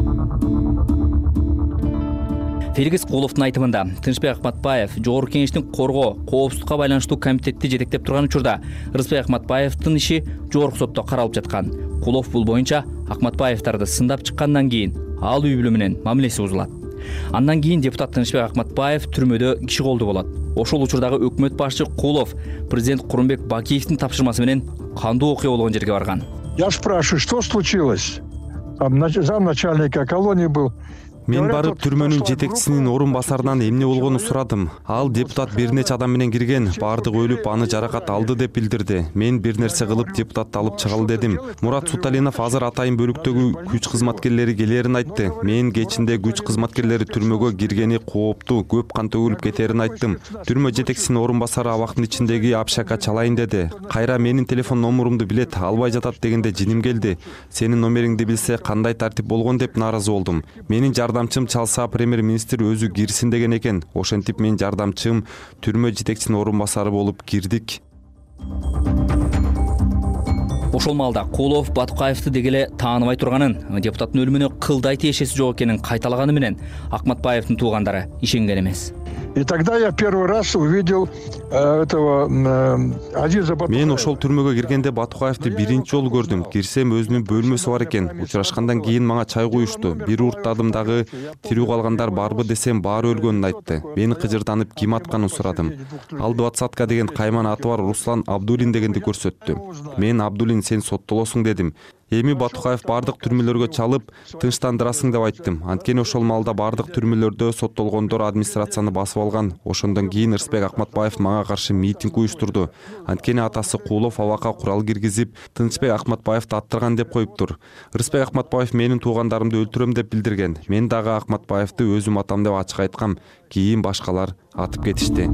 Феликс Куловдун айтымында Тынычбек Акматбаев Жогорку Кеңештин Коргоо, Коопсуздукка байланыштуу комитетти жетектеп турган учурда Рыспек Акматбаевдин иши Жогорку сотто каралып жаткан. Кулов бул боюнча Акматбаевдарды сындап чыккандан кийин ал үй бүлө менен мамилеси бузулат. Андан кийин депутат Тынычбек Акматбаев түрмөдө киши колду болот. Ошол учурдагы өкмөт башчы Кулов президент Курманбек Бакиевдин тапшырмасы менен кандуу окуя болгон жерге барган. Я спрашиваю, что случилось? Замначальника колонии был. Мен барып түрмөнүн жетекчисинин орун басарынан эмне болгонун сурадым. Ал депутат бир нече адам менен кирген, бардыгы өлүп, аны жаракат алды деп билдирди. Мен бир нерсе кылып депутатты алып чыгалы дедим. Мурат Суталинов азыр атайын бөлүктөгү күч кызматкерлери келерин айтты. Мен кечинде күч кызматкерлери түрмөгө киргени кооптуу, көп кан төгүлүп кетерин айттым. Түрмө жетекчисинин орун басары абактын ичиндеги общакка чалайын деди. Кайра менин телефон номурумду билет, албай жатат дегенде жиним келди. Сенин номериңди билсе кандай тартип болгон деп нааразы болдум. Менин жардамчым чалса премьер-министр өзү кирсин деген экен. Ошентип мен жардамчым түрмө жетекчисинин орун басары болуп кирдик. Ошол маалда Кулов Батукаевди деги эле тааныбай турганын, депутаттын өлүмүнө кылдай тиешеси жок экенин кайталаганы менен Акматбаевдин туугандары ишенген эмес. И тогда я первый раз увидел э, этого э, Азиза Батукаева. Мен ошол түрмөгө киргенде Батукаевди биринчи жолу көрдүм. Кирсем өзүнүн бөлмөсү бар экен. Учурашкандан кийин мага чай куюшту. Бир урттадым дагы тирүү калгандар барбы десем баары өлгөнүн айтты. Мени кыжырданып ким атканын сурадым. Ал двадцатка деген кайман аты бар Руслан Абдулин дегенди көрсөттү. Мен Абдулин сен соттолосуң дедим. Эми Батукаев бардык түрмөлөргө чалып, тынчтандырасың деп айттым. Анткени ошол маалда бардык түрмөлөрдө соттолгондор администрацияны басып алган. Ошондон кийин Рыспек Акматбаев мага каршы митинг уюштурду. Анткени атасы Кулов абакка курал киргизип, Тынычбек Акматбаевди аттырган деп коюптур. Рыспек Акматбаев менин туугандарымды өлтүрөм деп билдирген. Мен дагы Акматбаевди өзүм атам деп ачык айткам. Кийин башкалар атып кетишти.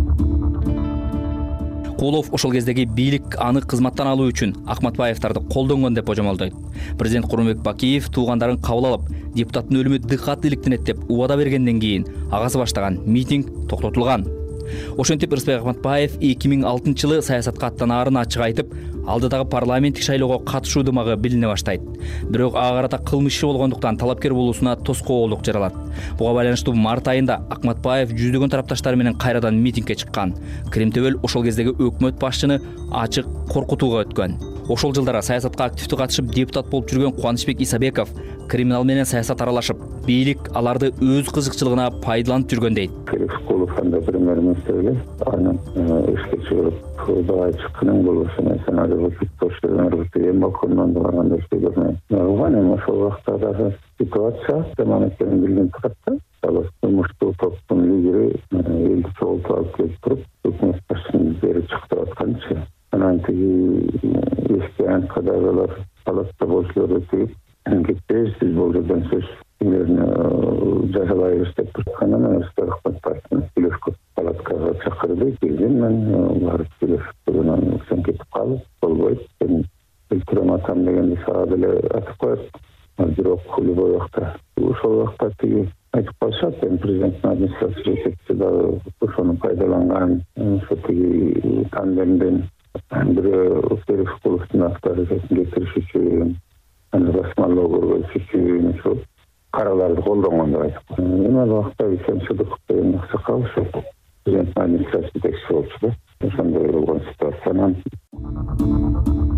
Кулов ошол кездеги бийлик аны кызматтан алуу үчүн Акматбаевдарды колдонгон деп божомолдойт. Президент Курманбек Бакиев туугандарын кабыл алып, депутаттын өлүмү дыкат иликтенет деп убада бергенден кийин агасы баштаган митинг токтотулган. Ошентип Рыспек Акматбаев эки миң алтынчы жылы саясатка аттанаарын ачык айтып, алдыдагы парламенттик шайлоого катышуу дымагы билине баштайт. Бирок ага карата кылмыш иши болгондуктан талапкер болуусуна тоскоолдук жаралат. Буга байланыштуу март айында Акматбаев жүздөгөн тарапташтары менен кайрадан митингге чыккан. Кримтөбөл ошол кездеги өкмөт башчыны ачык коркутууга өткөн. Ошол жылдары саясатка активдүү катышып депутат болуп жүргөн Кубанычбек Исабеков криминал менен саясат аралашып, бийлик аларды өз кызыкчылыгына пайдаланып жүргөн дейт. Премьер-министр эле анын ишке чыгып дагы чыкканын болбосо мен арбитр тоштогон эм балкондон барганда иштеген. Уган ошол убакта дагы ситуация жаман экенин билген турат да. Кылмыштуу топтун лидери элди чогултуп алып келип туруп, өкмөт башчысын бери чыктырып атканчы. Анан тиги эски анкадагылар палатта болчулар өтүп, кетпейсиз сиз бул жерден сөз жазалайбыз деп турганын Рыспек Акматбаевдин сүйлөшкөн палаткага чакырды, келген мен барып сүйлөшүп анан сен кетип кал, болбойт, сен өлтүрөм атам дегенди сага деле айтып коет. Бирок любой убакта ошол убакта тиги айтып калышат, эми президенттин администрациясы жетекчиси дагы ошону пайдаланган, ошо тиги тандемден бирөө Феликс Куловдун авторитетин кетириш үчүн, аны басмалоо көргөзүш үчүн ошо караларды колдонгон деп айтып коет. Эми ал убакта Исен Сыдыков деген аксакал ошо президенттин администрациясы жетекчиси болчу да. Ошондой болгон ситуациянан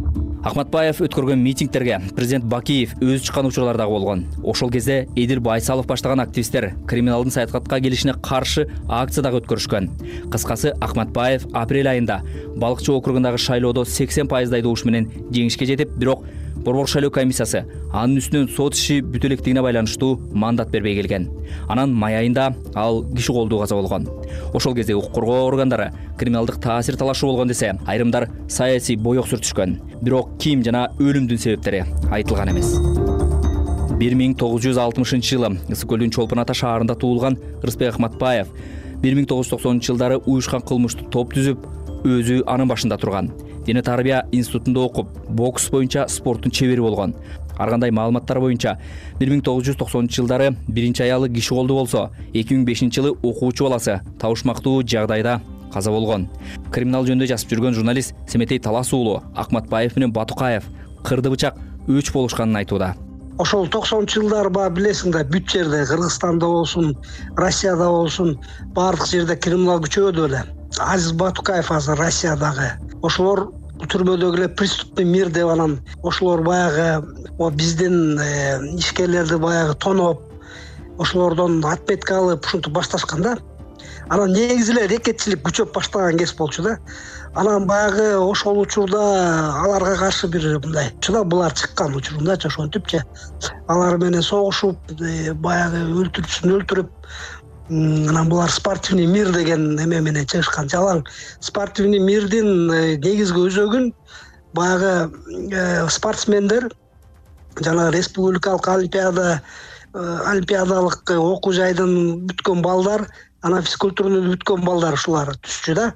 Акматбаев өткөргөн митингтерге президент Бакиев өзү чыккан учурлар дагы болгон. Ошол кезде Эдил Байсалов баштаган активисттер криминалдын саясатка келишине каршы акция дагы өткөрүшкөн. Кыскасы, Акматбаев апрель айында Балыкчы округундагы шайлоодо сексен пайыздай добуш менен жеңишке жетип, бирок Борбор шайлоо комиссиясы анын үстүнөн сот иши бүтө электигине байланыштуу мандат бербей келген. Анан май айында ал киши колдуу каза болгон. Ошол кезде укук коргоо органдары криминалдык таасир талашуу болгон десе, айрымдар саясий боек сүртүшкөн. Бирок ким жана өлүмдүн себептери айтылган эмес. бир миң тогуз жүз алтымышынчы жылы Ысык көлдүн Чолпон Ата шаарында туулган Рыспек Акматбаев бир миң тогуз жүз токсонунчу жылдары уюшкан кылмыштуу топ түзүп, өзү анын башында турган. Дене тарбия институтунда окуп, бокс боюнча спорттун чебери болгон. Ар кандай маалыматтар боюнча бир миң тогуз жүз токсонунчу жылдары биринчи аялы киши колдуу болсо, эки миң бешинчи жылы окуучу баласы табышмактуу жагдайда каза болгон. Криминал жөнүндө жазып жүргөн журналист Семетей Талас уулу Акматбаев менен Батукаев кырды бычак өч болушканын айтууда. Ошол токсонунчу жылдары баа билесиң да, бүт жерде, Кыргызстанда болсун, Россияда болсун, баардык жерде криминал күчөдү эле. Азиз Батукаев азыр Россиядагы. Ошолор түрмөдөгү эле преступный мир деп анан ошолор баягы биздин ишкерлерди баягы тоноп, ошолордон отметка алып ушинтип башташкан да. Анан негизи эле рекетчилик күчөп баштаган кез болчу да. Анан баягы ошол учурда аларга каршы бир мындай чыда булар чыккан учурунда ошентипчи алар менен согушуп, баягы өлтүрчүсүн өлтүрүп, анан булар спортивный мир деген эме менен чыгышкан. Жалаң спортивный мирдин негизги өзөгүн баягы спортсмендер жана республикалык олимпиада олимпиадалык окуу жайдын бүткөн балдар, анан физкультураны бүткөн балдар ушулар түшчү да.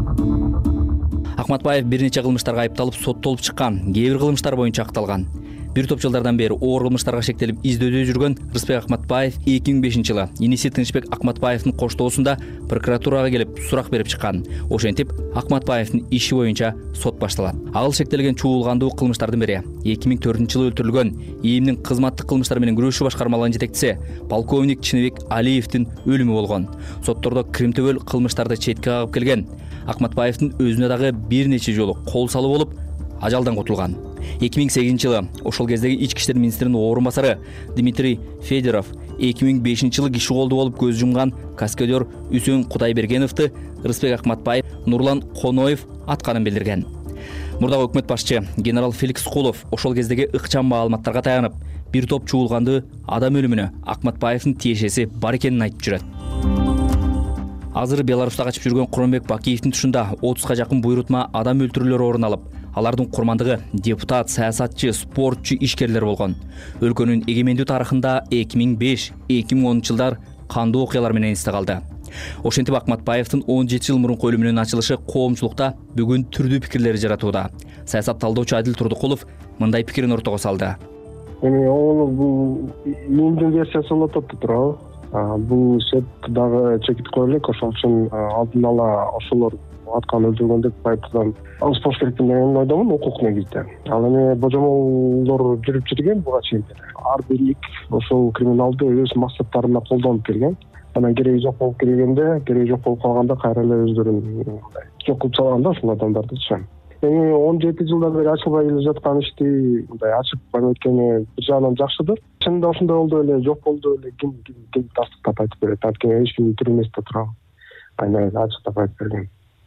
Акматбаев бир нече кылмыштарга айыпталып соттолуп чыккан, кээ бир кылмыштар боюнча акталган. Бир топ жылдардан бери оор кылмыштарга шектелип издөөдө жүргөн Рыспек Акматбаев эки миң бешинчи жылы иниси Тынчбек Акматбаевдин коштоосунда прокуратурага келип сурак берип чыккан. Ошентип Акматбаевдин иши боюнча сот башталат. Ал шектелген чуулгандуу кылмыштардын бири эки миң төртүнчү жылы өлтүрүлгөн ИИМдин кызматтык кылмыштар менен күрөшүү башкармалыгынын жетекчиси полковник Чыныбек Алиевдин өлүмү болгон. Соттордо кримтөбөл кылмыштарды четке кагып келген. Акматбаевдин өзүнө дагы бир нече жолу кол салуу болуп, ажалдан кутулган. эки миң сегизинчи жылы ошол кездеги ички иштер министринин орун басары Дмитрий Федоров эки миң бешинчи жылы киши колдуу болуп көз жумган каскадер Үсөн Кудайбергеновду Рыспек Акматбаев Нурлан Коноев атканын билдирген. Мурдагы өкмөт башчы генерал Феликс Кулов ошол кездеги ыкчам маалыматтарга таянып, бир топ чуулганды адам өлүмүнө Акматбаевдин тиешеси бар экенин айтып жүрөт. Азыр Беларуста качып жүргөн Куронбек Бакиевдин тушунда отузга жакын буйрутма адам өлтүрүүлөр орун алып, алардын курмандыгы депутат, саясатчы, спортчу, ишкерлер болгон. Өлкөнүн эгемендүү тарыхында эки миң беш эки миң онунчу жылдар кандуу окуялар менен эсте калды. Ошентип Акматбаевдин он жети жыл мурунку өлүмүнүн ачылышы коомчулукта бүгүн түрдүү пикирлер жаратууда. Саясат талдоочу Адил Турдукулов мындай пикирин ортого салды. Эми ол бул ИИМдин версиясы болуп атат туурабы? Бул сот дагы чекит коюлу элек, ошол үчүн алдын ала ошолор аткан өлтүргөн деп кайтадан алып болуш керек деген ойдомун укук негизде. Ал эми божомолдор жүрүп жүргөн буга чейин ар бирлик ошол криминалды өз максаттарына колдонуп келген. Анан кереги жок болуп келгенде, кереги жок болуп калганда кайра эле өздөрүн жок кылып салган да ушул адамдардычы. Эми он жети жылдан бери ачылбай келе жаткан ишти мындай ачып өткөнү бир жагынан жакшыдыр. Чынында ошондой болду эле, жок болду эле, ким ким тастыктап айтып берет. Анткени эч ким түрмөстө турабы. Айна ачыктап айтып берген.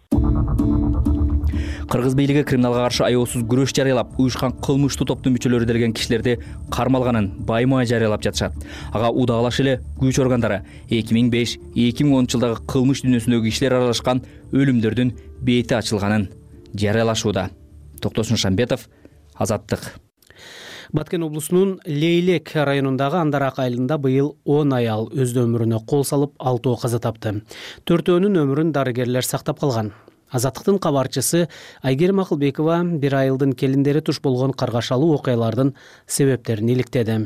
Кыргыз бийлиги криминалга каршы аеосуз күрөш жарыялап, уюшкан кылмыштуу топтун мүчөлөрү делген кишилерди кармалганын баймай жарыялап жатышат. Ага удагылаш эле күч органдары эки миң беш эки миң онунчу жылдагы кылмыш дүйнөсүндөгү кишилер аралашкан өлүмдөрдүн бети ачылганын жарыялашууда. Токтосун Шамбетов, Азаттык. Баткен облусунун Лейлек районундагы Андарак айылында быйыл он аял өз өмүрүнө кол салып, алтоо каза тапты. Төртөөнүн өмүрүн дарыгерлер сактап калган. Азаттыктын кабарчысы Айгерим Акылбекова бир айылдын келиндери туш болгон каргашалуу окуялардын себептерин иликтеди.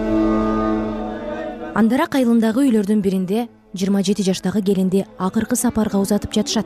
Андарак айылындагы үйлөрдүн биринде жыйырма жети жаштагы келинди акыркы сапарга узатып жатышат.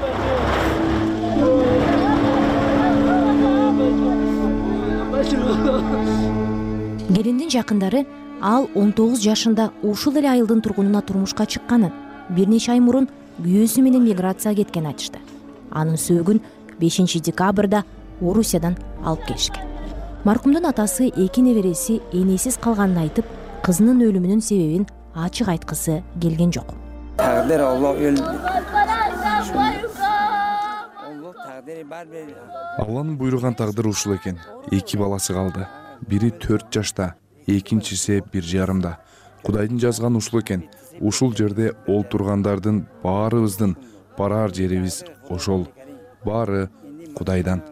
Келиндин жакындары ал он тогуз жашында ушул эле айылдын тургунуна турмушка чыкканын, бир нече ай мурун күйөөсү менен миграцияга кеткен айтышты. Анын сөөгүн бешинчи декабрда Орусиядан алып келишкен. Маркумдун атасы эки небереси энесиз калганын айтып, кызынын өлүмүнүн себебин ачык айткысы келген жок. Тагдир Аллах Алланын буйруган тагдыры ушул экен. Эки баласы калды. Бири төрт жашта, экинчиси бир жарымда. Кудайдын жазганы ушул экен. Ушул жерде олтургандардын баарыбыздын барар жерибиз ошол. Баары Кудайдан.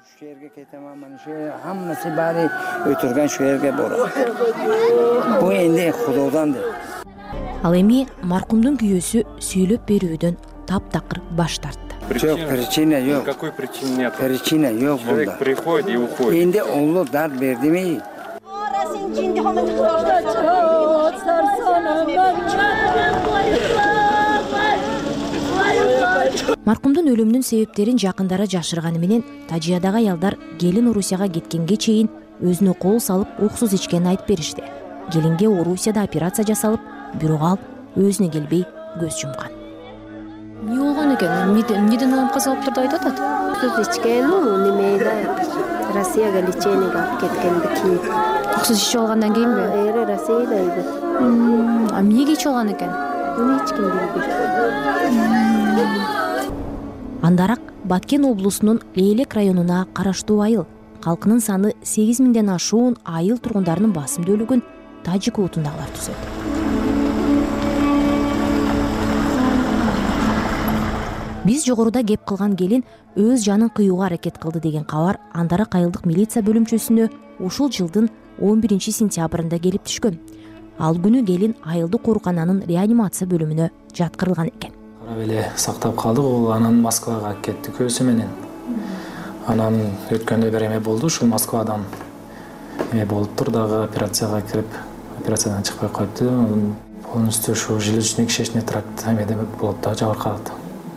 Hamması bari ötürgen şu yerge bora. Bu endi Kudaydan. Ал эми маркумдун күйөөсү сүйлөп берүүдөн таптакыр баш тартты. Yok причина yok. Какой причины нет? Причина yok bunda. Человек приходит и уходит. Endi oğlu dar verdi mi? Маркумдун өлүмүнүн себептерин жакындары жашырганы менен Тажиядагы аялдар келин Орусияга кеткенге чейин өзүнө кол салып уксуз ичкенин айтып беришти. Келинге Орусияда операция жасалып, бирок ал өзүнө келбей көз жумкан. Эмне болгон экен? Эмнеден улам каза болуп турду айтып атат? Уксуз ичкен, немеде Россияга лечениеге алып кеткенди кийин. Уксуз ичип алгандан кийинби? Эре Россияда иди. А эмнеге ичип алган экен? Эми эч ким билбейт. Андарак Баткен облусунун Лейлек районуна караштуу айыл. Калкынын саны сегиз миңден ашуун айыл тургундарынын басымдуулугун тажик улутундагылар түзөт. Биз жогоруда кеп кылган келин өз жанын кыюуга аракет кылды деген кабар Андарак айылдык милиция бөлүмчөсүнө ушул жылдын он биринчи сентябрында келип түшкөн. Ал күнү келин айылдык оорукананын реанимация бөлүмүнө жаткырылган экен. Карап эле сактап калдык, ол анан Москвага кетти көзү менен. Анан өткөндө бир эме болду, ушул Москвадан эме болуптур дагы операцияга кирип, операциядан чыкпай койду. Полностью ушул желудочно-кишечный тракт эмеде болуп да жабыркалды.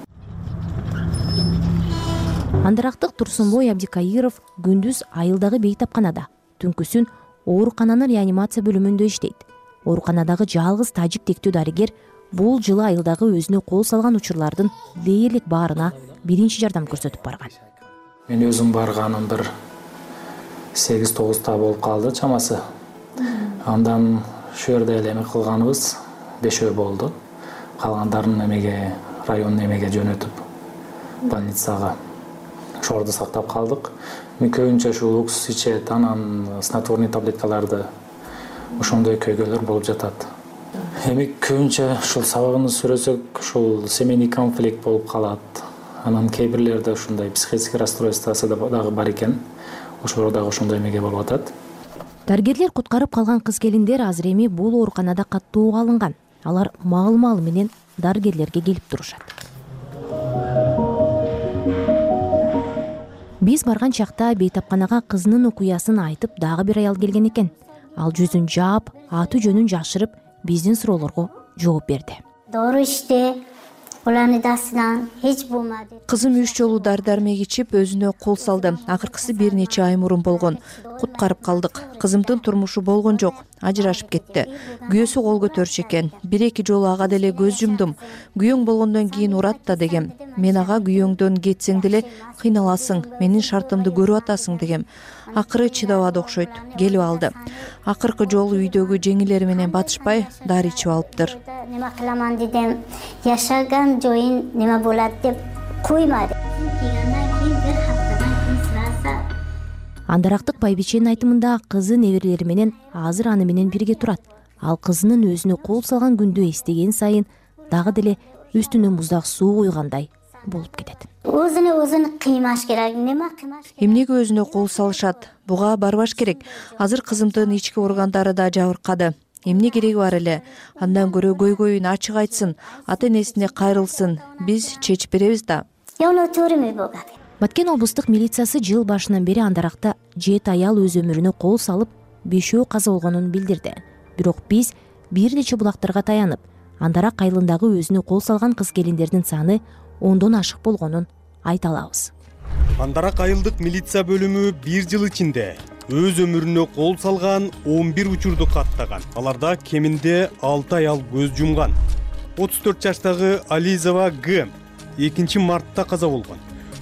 Андарактык Турсунбой Абдикаиров күндүз айылдагы бейтапканада, түнкүсүн оорукананын реанимация бөлүмүндө иштейт. Ооруканадагы жалгыз тажик тектүү дарыгер бул жылы айылдагы өзүнө кол салган учурлардын дээрлик баарына биринчи жардам көрсөтүп барган. Мен өзүм барганым бир сегиз тогузда болуп калды чамасы. Андан шу жерде эле эме кылганыбыз бешөө болду. Калгандарын эмеге, район эмеге жөнөтүп, больницага шорду сактап калдык. Мен көбүнчө ушул уксус ичет, анан снотворный таблеткаларды ошондой көйгөйлөр болуп жатат. Эми көбүнчө ушул сабагын сүрөсөк, ушул семейный конфликт болуп калат. Анан кээ бирлерде ушундай психический расстройствосы дагы бар экен. Ошолор дагы ошондой эмеге болуп атат. Дарыгерлер куткарып калган кыз-келиндер азыр эми бул ооруканада каттоого алынган. Алар маал-маал менен дарыгерлерге келип турушат. Биз барган чакта бейтапканага кызынын окуясын айтып дагы бир аял келген экен. Ал жүзүн жаап, аты жөнүн жашырып, биздин суроолорго жооп берди. Doğru işte. Уланы дасынан эч болмады. Кызым үч жолу дар-дармек ичип өзүнө кол салды. Акыркысы бир нече ай мурун болгон. Куткарып калдык. Кызымдын турмушу болгон жок. Ажырашып кетти. Күйөөсү кол көтөрчү экен. Бир-эки жолу ага деле көз жумдум. Күйөөң болгондон кийин урат да дегем. Мен ага күйөөңдөн кетсең деле кыйналасың, менин шартымды көрүп атасың дегем. Акыры чыдабады окшойт. Келип алды. Акыркы жолу үйдөгү жеңилери менен батышпай дары ичип алыптыр. Nima qilaman dedim. Yashagan joying nima bo'ladi deb qo'ymadi. Андарактык Байбиченин айтымында кызы неберелери менен азыр аны менен бирге турат. Ал кызынын өзүнө кол салган күндү эстеген сайын дагы деле үстүнө муздак суу куйгандай болуп кетет. Өзүнө өзүн кыймаш керек. Нема кыймаш? Эмнеге өзүнө кол салышат? Буга барбаш керек. Азыр кызымдын ички органдары да жабыркады. Эмне кереги бар эле? Андан көрө көйгөйүн ачык айтсын, ата-энесине кайрылсын. Биз чечип беребиз да. Баткен облустук милициясы жыл башынан бери Андаракта жети аял өз өмүрүнө кол салып, бешөө каза болгонун билдирди. Бирок биз бир нече булактарга таянып, Андарак айылындагы өзүнө кол салган кыз-келиндердин саны ондон ашык болгонун айта алабыз. Андарак айылдык милиция бөлүмү бир жыл ичинде өз өмүрүнө кол салган он бир учурду каттаган. Аларда кеминде алты аял көз жумган. отуз төрт жаштагы Ализова Г экинчи мартта каза болгон.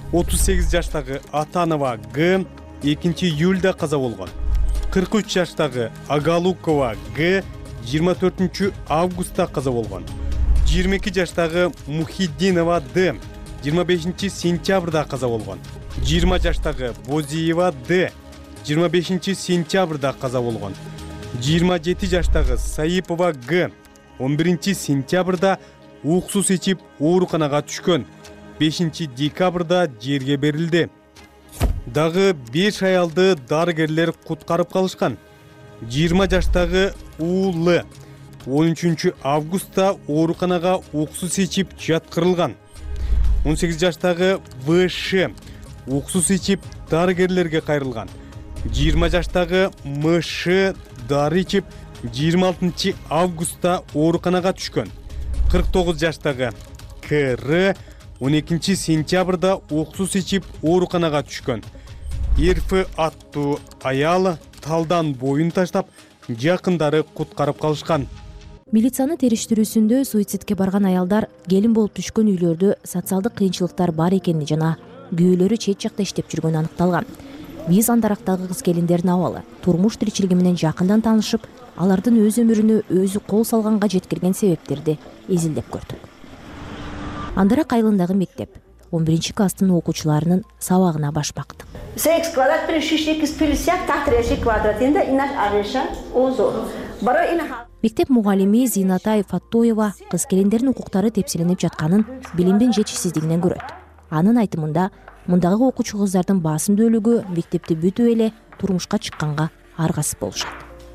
отуз сегиз жаштагы Атанова Г экинчи июлда каза болгон. кырк үч жаштагы Агалукова Г жыйырма төртүнчү августта каза болгон. жыйырма эки жаштагы Мухиддинова Д жыйырма бешинчи сентябрда каза болгон. жыйырма жаштагы Бозиева Д жыйырма бешинчи сентябрда каза болгон. жыйырма жети жаштагы Саипова Г он биринчи сентябрда уксус ичип ооруканага түшкөн. бешинчи декабрда жерге берилди. Дагы беш аялды дарыгерлер куткарып калышкан. жыйырма жаштагы Ул он үчүнчү августта ооруканага уксус ичип жаткырылган. он сегиз жаштагы В Ш уксус ичип дарыгерлерге кайрылган. жыйырма жаштагы М Ш дары ичип жыйырма алтынчы августта ооруканага түшкөн. кырк тогуз жаштагы К Р он экинчи сентябрда уксус ичип ооруканага түшкөн. Р Ф аттуу аял талдан боюн таштап, жакындары куткарып калышкан. Милициянын териштирүүсүндө суицидке барган аялдар келин болуп түшкөн үйлөрдө социалдык кыйынчылыктар бар экени жана күйөөлөрү чет жакта иштеп жүргөнү аныкталган. Биз андарактагы кыз келиндердин абалы, турмуш тиричилиги менен жакындан таанышып, алардын өз өмүрүнө өзү кол салганга жеткирген себептерди изилдеп көрдүк. Андарак айылындагы мектеп он биринчи класстын окуучуларынын сабагына баш бактык. Секс квадрат плюс шишек плюс так реши квадрат энде инаш ареша озо. Бара ина Мектеп мугалими Зинатай Фаттоева кыз келиндердин укуктары тепселенип жатканын билимдин жетишсиздигинен көрөт. Анын айтымында, мындагы окуучу кыздардын басым бөлүгү мектепти бүтүп эле турмушка чыкканга аргасыз болушат.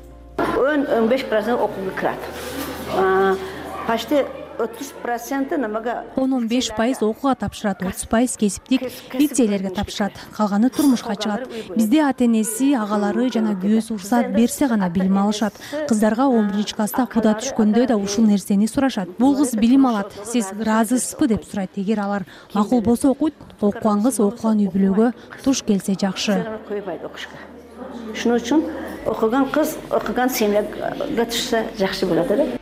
он беш процент окууга кират. Почти отуз проценти намага он беш пайыз окууга тапшырат, отуз пайыз кесиптик лицейлерге тапшырат, калганы турмушка чыгат. Бизде ата-энеси, агалары жана күйөөсү уруксат берсе гана билим алышат. Кыздарга он биринчи класста куда түшкөндө да ушул нерсени сурашат. Бул кыз билим алат, сиз ыраазысызбы деп сурайт. Эгер алар макул болсо окуйт, окуган кыз окуган үй бүлөгө туш келсе жакшы. Шуның үчүн окуган кыз окуган семьяга түшсө жакшы болот эле.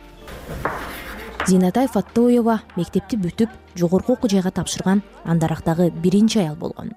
Зинатай Фаттоева мектепти бүтүп, жогорку окуу жайга тапшырган Андарактагы биринчи аял болгон.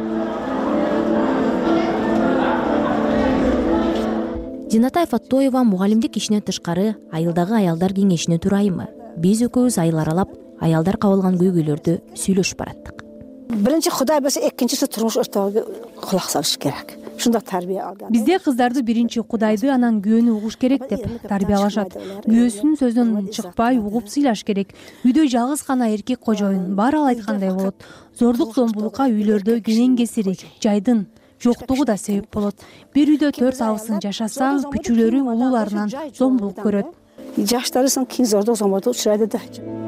Зинатай Фаттоева мугалимдик ишинен тышкары айылдагы аялдар кеңешинин төрайымы. Биз экөөбүз айыл аралап, аялдар кабылган көйгөйлөрдү сүйлөшүп бараттык. Биринчи Кудай болсо, экинчиси турмуш өртөөгө кулак салыш керек. Шундай тарбия алган. Бизде кыздарды биринчи Кудайды, анан күйөөнү угуш керек деп тарбиялашат. Күйөөсүнүн сөзүнөн чыкпай угуп сыйлаш керек. Үйдө жалгыз гана эркек кожоюн, баары ал айткандай болот. Зордук зомбулукка үйлөрдө кенен кесири, жайдын жоктугу да себеп болот. Бир үйдө төрт абысын жашаса, күчүлөрү улууларынан зомбулук көрөт. Жаштарысын кийин зордук зомбулукка учурайды да.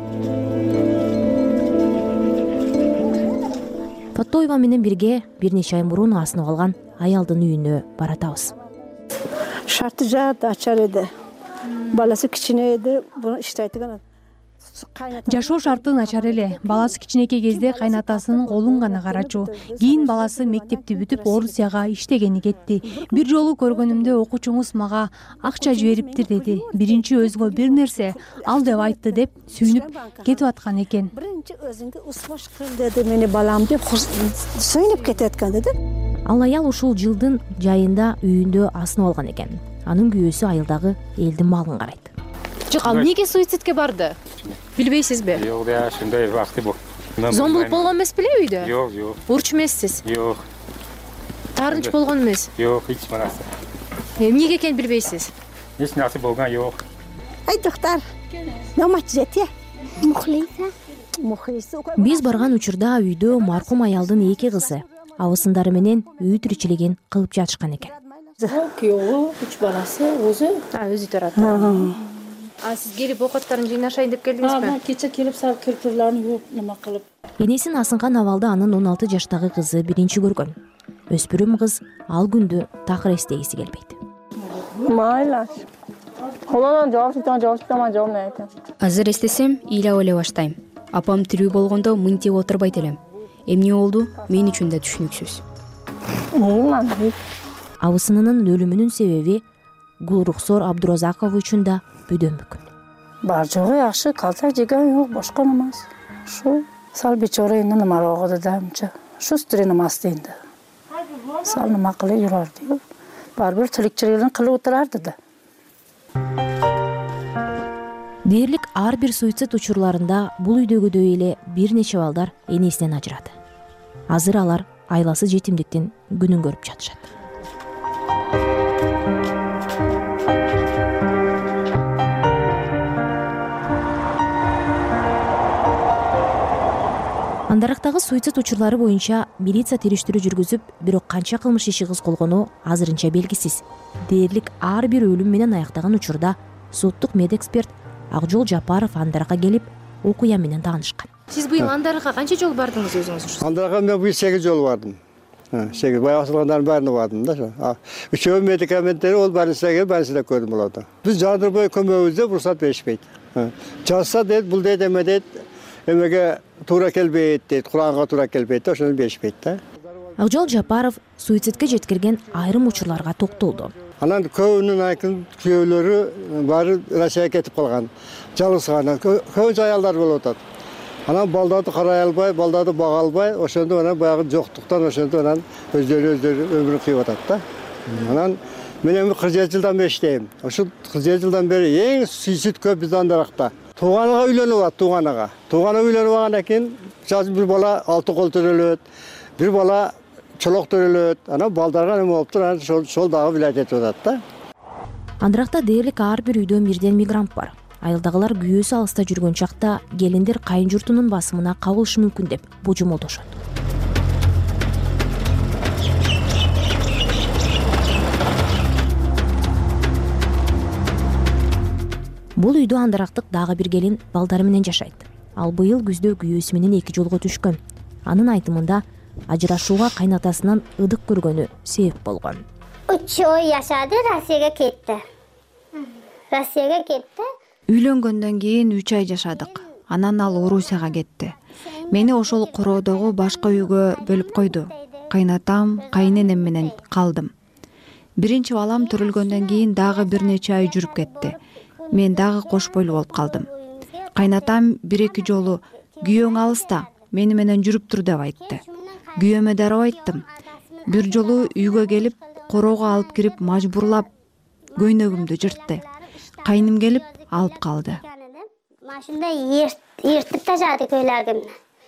Фаттоева менен бирге бир нече ай мурун асынып алган аялдын үйүнө баратабыз. Шарты жат ачар эди. Баласы кичине эди, буну иштайтыган. Жашоо шарты начар эле. Баласы кичинекей кезде кайнатасынын колун гана карачу. Кийин баласы мектепти бүтүп Орусияга иштегени кетти. Бир жолу көргөнүмдө окуучуңуз мага акча жибериптир деди. Биринчи өзгө бир нерсе ал деп айтты деп сүйүнүп кетип аткан экен. Биринчи өзүңдү усмаш кыл деди, мени балам деп сүйүнүп кетип аткан деди. Ал аял ушул жылдын жайында үйүндө асынып алган экен. Анын күйөөсү айылдагы элдин малын карайт. Жок, ал эмнеге суицидке барды? Билбейсизби? Жок, да, ушундай вакыты бол. Зомбулук болгон эмес беле үйдө? Жок, жок. Урчу эмессиз? Жок. Таарынч болгон эмес? Жок, эч нерсе. Эмнеге экенин билбейсиз? Эч нерсе болгон жок. Ай доктор, намат жети. Мухлиса. Мухлиса. Биз барган учурда үйдө маркум аялдын эки кызы абысындары менен үй тиричилигин кылып жатышкан экен. Күйөөү, үч баласы, өзү, а өзү турат. А сиз келип оокаттарын жыйнашайын деп келдиңизби? Кече келип салып кирпирлерин юуп, нема кылып. Энесин асынган абалды анын он алты жаштагы кызы биринчи көргөн. Өспүрүм кыз ал күндү такыр эстегиси келбейт. Майлаш. Колонон жаапчыктан жаапчыктан жооп не айтам. Азыр эстесем, ыйлап эле баштайм. Апам тирүү болгондо мынтип отурбайт элем. Эмне болду? Мен үчүн да түшүнүксүз. Абысынынын өлүмүнүн себеби Гулруксор Абдуразаков үчүн да бүдөмүк. Бар жогу жакшы, калса жеген жок, бошко намаз. Ушу сал бечора эне намар окуду да, мынча шустренім астайында салынма қылы жүрарды бар бір тілекчілерін қылы отырарды да. Дээрлик ар бир суицид учурларында бул үйдөгүдөй эле бир нече балдар энесинен ажырады. Азыр алар айласы жетимдиктен күнүн көрүп жатышат. Андарактагы суицид учурлары боюнча милиция териштирүү жүргүзүп, бирок канча кылмыш иши козголгону азырынча белгисиз. Дээрлик ар бир өлүм менен аяктаган учурда соттук медэксперт Акжол Жапаров Андаракка келип, окуя менен таанышкан. Сиз быйыл Андаракка канча жолу бардыңыз өзүңүз? Андаракка мен быйыл сегиз жолу бардым. сегиз баягы асылгандардын баарына бардым да. Үчөө медикаменттери ол больницага келип, больницада көрдүм буларды. Биз жанр бою көмөбүздө уруксат беришпейт. Жазса дейт, бул дейт эме дейт, эмеге туура келбейт дейт, Куранга туура келбейт, ошону беришпейт да. Акжол Жапаров суицидке жеткирген айрым учурларга токтолду. Анан көбүнүн айкын күйөөлөрү баары Россияга кетип калган. Жалгыз гана көбүнчө аялдар болуп атат. Анан балдарды карай албай, балдарды бага албай, ошондо анан баягы жоктуктан ошондо анан өздөрү өздөрү өмүрүн кыйып атат да. Анан мен эми кырк жети жылдан бери иштейм. Ошол кырк жети жылдан бери эң суицид көп бизде Андаракта. Тууганага үйлөнүп атат, тууганага. Туугана үйлөнүп алгандан кийин, жазып бир бала алты кол төрөлөт, бир бала чолок төрөлөт. Анан балдарга эме болуптур, анан ошол дагы билет этип атат да. Андаракта дээрлик ар бир үйдө бирден мигрант бар. Айылдагылар күйөөсү алыста жүргөн чакта келиндер кайын журтунун басымына кабылышы мүмкүн деп божомолдошот. Бул үйдө Андарактык дагы бир келин балдары менен жашайт. Ал быйыл күздө күйөөсү менен эки жолго түшкөн. Анын айтымында ажырашууга кайнатасынан ыдык көргөнү себеп болгон. Үч ой жашады, Россияга кетти. Россияга кетти. Үйлөнгөндөн кийин үч ай жашадык. Анан ал Орусияга кетти. Мени ошол короодогу башка үйгө бөлүп койду. Кайнатам, кайненем менен калдым. Биринчи балам төрөлгөндөн кийин дагы бир нече ай жүрүп кетти. Мен дагы кош бойлуу болуп калдым. Кайнатам бир-эки жолу күйөөң алыста, мени менен жүрүп тур деп айтты. Күйөөмө дароо айттым. Бир жолу үйгө келип, короого алып кирип мажбурлап көйнөгүмдү жыртты. Кайным келип алып калды. Машинада ертип ташады көйлөгүмдү.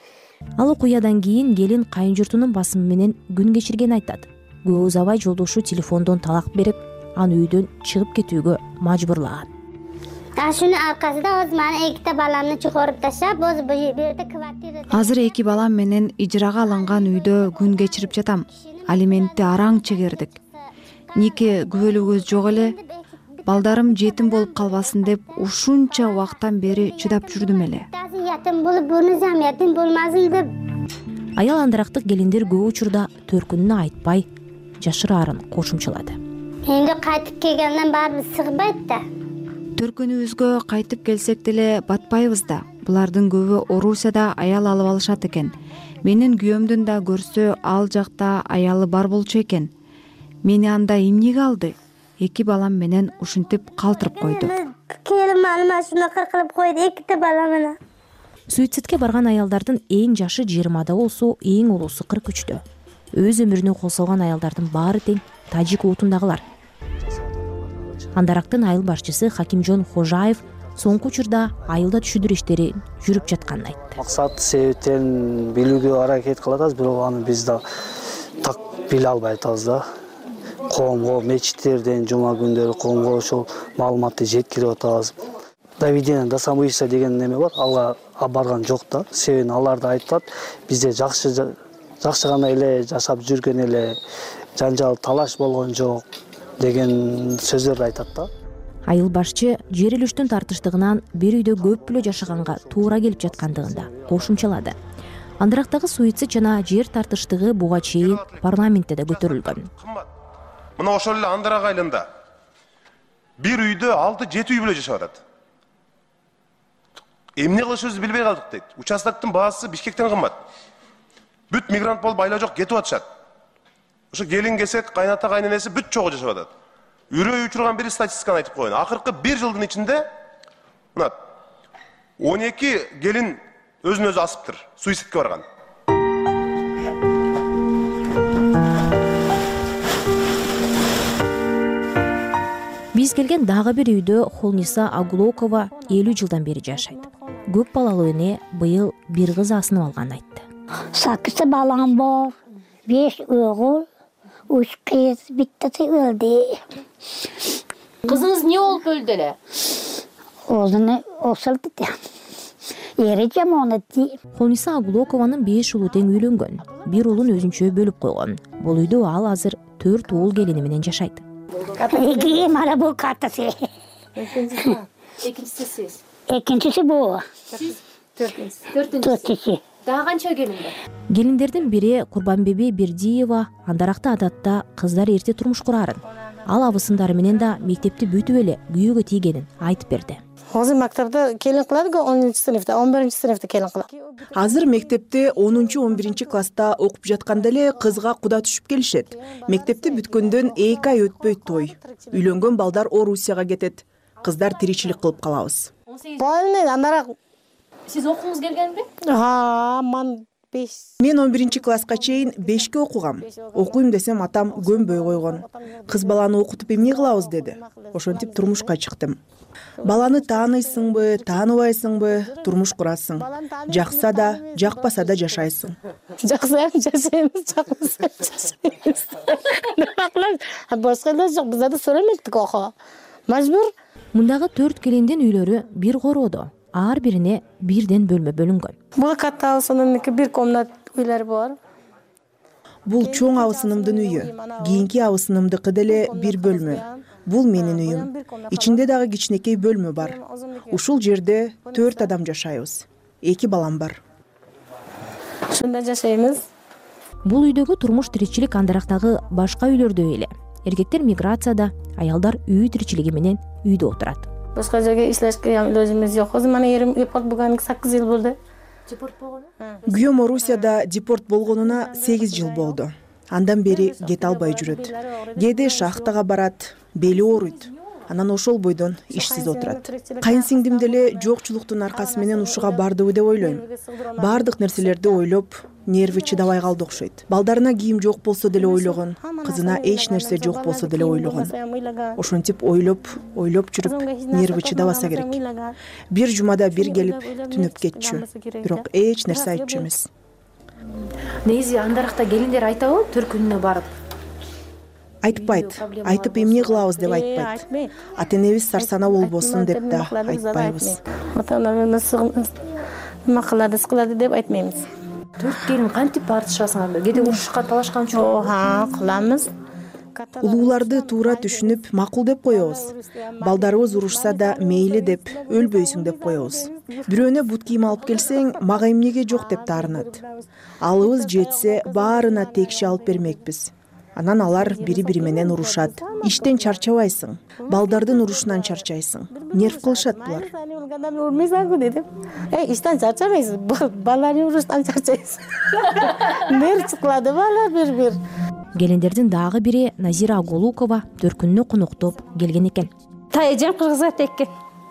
Ал окуядан кийин келин кайын журтунун басымы менен күн кечиргенин айтат. Көп узабай жолдошу телефондон талак берип, аны үйдөн чыгып кетүүгө мажбурлаган. Ашуну аркасында өз мана эките баламны чыгарып таштап, өз бу жерде квартира. Азыр эки балам менен ижрага алынган үйдө күн кечирип жатам. Алиментти араң чегердик. Нике күбөлүгүбүз жок эле. Балдарым жетим болуп калбасын деп ушунча убакыттан бери чыдап жүрдүм эле. Ятим болуп, буну зам ятим болмасын деп. Аял Андарактык келиндер көп учурда төркүнүнө айтпай, жашыраарын кошумчалады. Энди кайтып келгенден баары сыгбайт да. Төркүнүбүзгө кайтып келсек деле батпайбыз да. Булардын көбү Орусияда аял алып алышат экен. Менин күйөөмдүн да көрсө ал жакта аялы бар болчу экен. Мени анда эмнеге алды? Эки балам менен ушинтип калтырып койду. Келим алма шунака кылып койду эките бала менен. Суицидке барган аялдардын эң жашы жыйырмада болсо, эң улуусу кырк үчтө. Өз өмүрүнө кол салган аялдардын баары тең тажик улутундагылар. Андарактын айыл башчысы Хакимжон Хожаев соңку учурда айылда түшүндүрүү иштери жүрүп жатканын айтты. Максат себептерин билүүгө аракет кылып атабыз, бирок аны биз да так биле албай атабыз да. Коомго, мечиттерден жума күндөрү коомго ошол маалыматты жеткирип атабыз. Давидение до самоубийства деген неме бар, алга барган жок да. Себебин алар да айтат, бизде жакшы жакшы гана эле жашап жүргөн эле, жанжал талаш болгон жок деген сөздөрдү айтат да. Айыл башчы жер үлүштүн тартыштыгынан бир үйдө көп бүлө жашаганга туура келип жаткандыгын да кошумчалады. Андарактагы суицид жана жер тартыштыгы буга чейин парламентте да көтөрүлгөн. Мына ошол эле Андарак айылында бир үйдө алты жети үй бүлө жашап атат. Эмне кылышыбызды билбей калдык дейт. Участоктун баасы Бишкектен кымбат. Бүт мигрант болуп айла жок кетип атышат. Ошо келин келсек, кайната кайненеси бүт чогуу жашап атат. Үрөй учурган бир статистиканы айтып коеюн. Акыркы бир жылдын ичинде мына он эки келин өзүн өзү асыптыр, суицидке барган. Биз келген дагы бир үйдө Холниса Агулокова элүү жылдан бери жашайт. Көп балалуу эне быйыл бир кыз асынып алганын айтты. Sakkiz balam var, beş oğul, üç kız, bittisi öldü. Kızınız niye olup öldü ele? Oğlunu osaldı da. Eri jamonati. Холниса Агулокованын беш уулу тең үйлөнгөн. Бир уулун өзүнчө бөлүп койгон. Бул үйдө ал азыр төрт уул келини менен жашайт. İki mara bu kartası. Экинчиси сиз. İkincisi bu. Siz төртүнчүсү. Төртüncüsü. Дагы канча келин бар? Келиндердин бири Курбанбеби Бердиева андаракта адатта кыздар эрте турмуш курарын. Ал абысындары менен да мектепти бүтүп эле күйөөгө тийгенин айтып берди. Азыр мектепте келин кылады, онунчу сыныпта, он биринчи сыныпта келин кылат. Азыр мектепте онунчу он биринчи класста окуп жатканда эле кызга куда түшүп келишет. Мектепти бүткөндөн эки ай өтпөй той. Үйлөнгөн балдар Орусияга кетет. Кыздар тиричилик кылып калабыз. Балны андарак. Сиз окуңуз келгенби? Ha, мен беш. Мен он биринчи класска чейин бешке окугам. Окуйм десем атам көнбөй койгон. Кыз баланы окутуп эмне кылабыз деди. Ошентип турмушка чыктым. Баланы тааныйсыңбы, тааныбайсыңбы, турмуш курасың. Жакса да, жакпаса да жашайсың. Жакса жашайбыз, жакпаса жашайбыз. Башка да жок, бизде да сөйлөмөктүк охо. Мажбур. Мындагы төрт келиндин үйлөрү бир короодо. Ар бирине бирден бөлмө бөлүнгөн. Бул катта сонун бир комнат үйлөр бар. Бул чоң абысынымдын үйү. Кийинки абысынымдыкы деле бир бөлмө. Бул менин үйүм. Ичинде дагы кичинекей бөлмө бар. Ушул жерде төрт адам жашайбыз. Эки балам бар. Ушунда жашайбыз. Бул үйдөгү турмуш тиричилик андарактагы башка үйлөрдөй эле. Эркектер миграцияда, аялдар үй тиричилиги менен үйдө отурат. Башка жерге иштешке илежибиз жок. Азыр мана эрим депорт болгон саккыз жыл болду. Депорт болгону? Күйөөм Орусияда депорт болгонуна сегиз жыл болду. Андан бери кете албай жүрөт. Кээде шахтага барат, бели ооруйт. Анан ошол бойдон ишсиз отурат. Кайын сиңдим деле жокчулуктун аркасы менен ушуга бардыбы деп ойлойм. Бардык нерселерди ойлоп, нерви чыдабай калды окшойт. Балдарына кийим жок болсо деле ойлогон, кызына эч нерсе жок болсо деле ойлогон. Ошентип ойлоп, ойлоп жүрүп, нерви чыдабаса керек. Бир жумада бир келип, түнөп кетчү. Бирок эч нерсе айтчу эмес. Негизи андаракта келиндер айтабы төркүнүнө барып? Айтпайт. Айтып эмне кылабыз деп айтпайт. Ата-энебиз сарсана болбосун деп да айтпайбыз. Ата-энебиз нема кылады, кылады деп айтпайбыз. Төрт келин кантип бартышасыңар? Кээде урушка талашкан үчүн? Ооха, кылабыз. Улууларды туура түшүнүп, макул деп коебуз. Балдарыбыз урушса да мейли деп, өлбөйсүң деп коебуз. Бирөөнө бут кийим алып келсең, мага эмнеге жок деп таарынат. Алыбыз жетсе, баарына текши алып бермекпиз. Анан алар бири-бири менен урушат. Иштен чарчабайсың. Балдардын урушунан чарчайсың. Нерв кылышат булар. Урмайсыңбы дедим. Эй, иштен чарчабайсыз. Балдардын урушунан чарчайсыз. Нерв чыкылады балар бир-бир. Келиндердин дагы бири Назира Агулукова төркүнүнө коноктоп келген экен. Тайжан кыргызга теккен.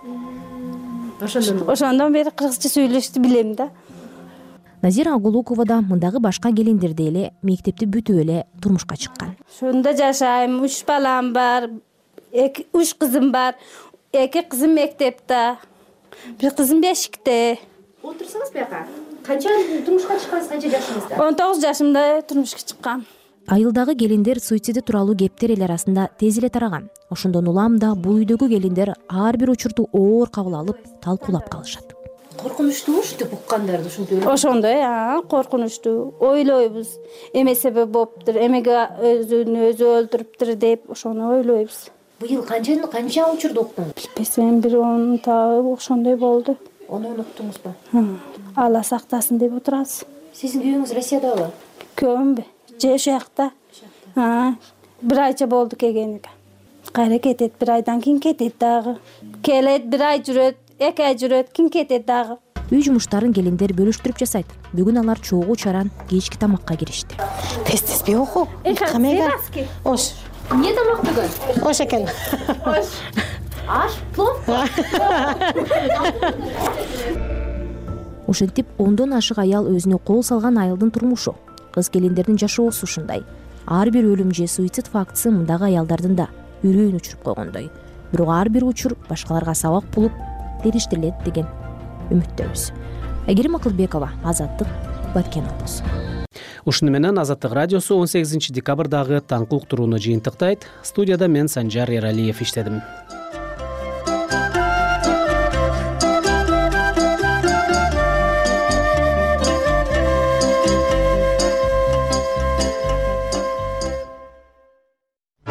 Ошондон ошондон бери кыргызча сүйлөштү билем да. Назира Агулукова да мындагы башка келиндердей эле мектепти бүтүп эле турмушка чыккан. Ошондо жашайм, үч балам бар, эки үч кызым бар. Эки кызым мектепте, бир кызым бешикте. Отурсаңыз бияка. Канча турмушка чыккансыз, канча жашыңызда? он тогуз жашымда турмушка чыккам. Айылдагы келиндер суициди тууралуу кептер эл арасында тез эле тараган. Ошондон улам да бул үйдөгү келиндер ар бир учурду оор кабыл алып, талкуулап калышат. Коркунучтуу ушинтип уккандарды ушинтип өлүп. Ошондой, а, коркунучтуу. Ойлойбуз, эме себеп болуптур, эмеге өзүн өзү өлтүрүптүр деп ошону ойлойбуз. Быйыл канча канча учурду уктуңуз? Билбесем, бир он тагы ошондой болду. Онун уктуңузбу? Алла сактасын деп отурабыз. Сиздин күйөөңүз Россиядабы? Күйөөмбү? Же ошол жакта. А, бир айча болду келгениге. Кайра кетет, бир айдан кийин кетет дагы. Келет, бир ай жүрөт, эки ай жүрөт, кийин кетет дагы. Үй жумуштарын келиндер бөлүштүрүп жасайт. Бүгүн алар чогуу чаран кечки тамакка киришти. Тез-тез бе окуу. Камега. Ош. Эмне тамак бүгүн? Ош экен. Ош. Аш, плов. Ошентип ондон ашык аял өзүнө кол салган айылдын турмушу. Кыз келиндердин жашоосу ушундай. Ар бир өлүм же суицид фактысы мындагы аялдардын да үрөйүн учуруп койгондой. бирок ар бир учур башкаларга сабак болуп дериштирилет деген үмүттөбүз. Айгерим Акылбекова, Азаттык, Баткен облусу. Ушуну менен Азаттык радиосу он сегизинчи декабрдагы таңкы уктурууну жыйынтыктайт. Студияда мен Санжар Эралиев иштедим.